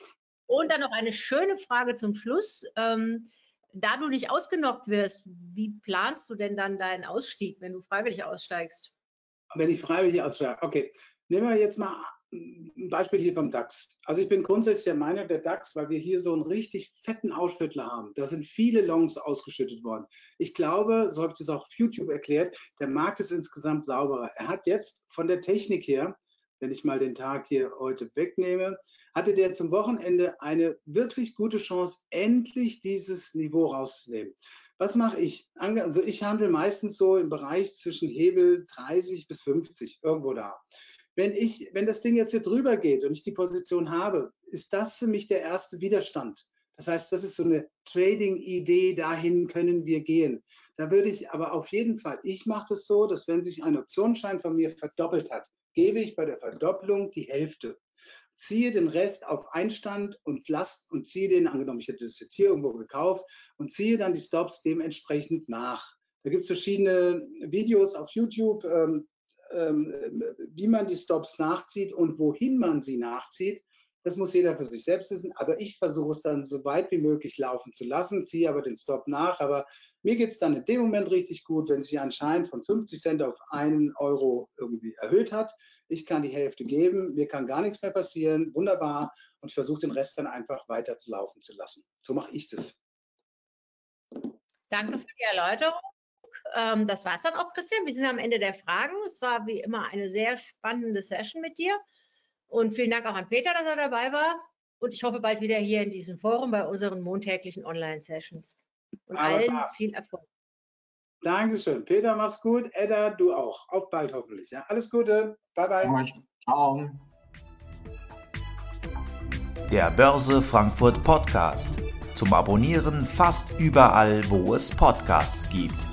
Und dann noch eine schöne Frage zum Schluss. Ähm, da du nicht ausgenockt wirst, wie planst du denn dann deinen Ausstieg, wenn du freiwillig aussteigst? Wenn ich freiwillig aussteige, okay. Nehmen wir jetzt mal ein Beispiel hier vom DAX. Also ich bin grundsätzlich der Meinung, der DAX, weil wir hier so einen richtig fetten Ausschüttler haben. Da sind viele Longs ausgeschüttet worden. Ich glaube, so habe ich das auch auf YouTube erklärt, der Markt ist insgesamt sauberer. Er hat jetzt von der Technik her, wenn ich mal den Tag hier heute wegnehme, hatte der zum Wochenende eine wirklich gute Chance, endlich dieses Niveau rauszunehmen. Was mache ich? Also ich handle meistens so im Bereich zwischen Hebel dreißig bis fünfzig, irgendwo da. Wenn, ich, wenn das Ding jetzt hier drüber geht und ich die Position habe, ist das für mich der erste Widerstand. Das heißt, das ist so eine Trading-Idee, dahin können wir gehen. Da würde ich aber auf jeden Fall, ich mache das so, dass wenn sich ein Optionsschein von mir verdoppelt hat, gebe ich bei der Verdopplung die Hälfte. Ziehe den Rest auf Einstand und lasst und ziehe den, angenommen, ich hätte das jetzt hier irgendwo gekauft, und ziehe dann die Stops dementsprechend nach. Da gibt es verschiedene Videos auf YouTube, ähm, ähm, wie man die Stops nachzieht und wohin man sie nachzieht. Das muss jeder für sich selbst wissen, aber ich versuche es dann so weit wie möglich laufen zu lassen, ziehe aber den Stop nach. Aber mir geht es dann in dem Moment richtig gut, wenn sich ein Schein von fünfzig Cent auf einen Euro irgendwie erhöht hat. Ich kann die Hälfte geben, mir kann gar nichts mehr passieren, wunderbar. Und ich versuche den Rest dann einfach weiter zu laufen zu lassen. So mache ich das. Danke für die Erläuterung. Ähm, das war es dann auch, Christian. Wir sind am Ende der Fragen. Es war wie immer eine sehr spannende Session mit dir. Und vielen Dank auch an Peter, dass er dabei war. Und ich hoffe bald wieder hier in diesem Forum bei unseren montäglichen Online-Sessions. Und Aber allen klar. viel Erfolg. Dankeschön. Peter, mach's gut. Edda, du auch. Auf bald hoffentlich. Ja? Alles Gute. Bye, bye. Ciao. Der Börse Frankfurt Podcast. Zum Abonnieren fast überall, wo es Podcasts gibt.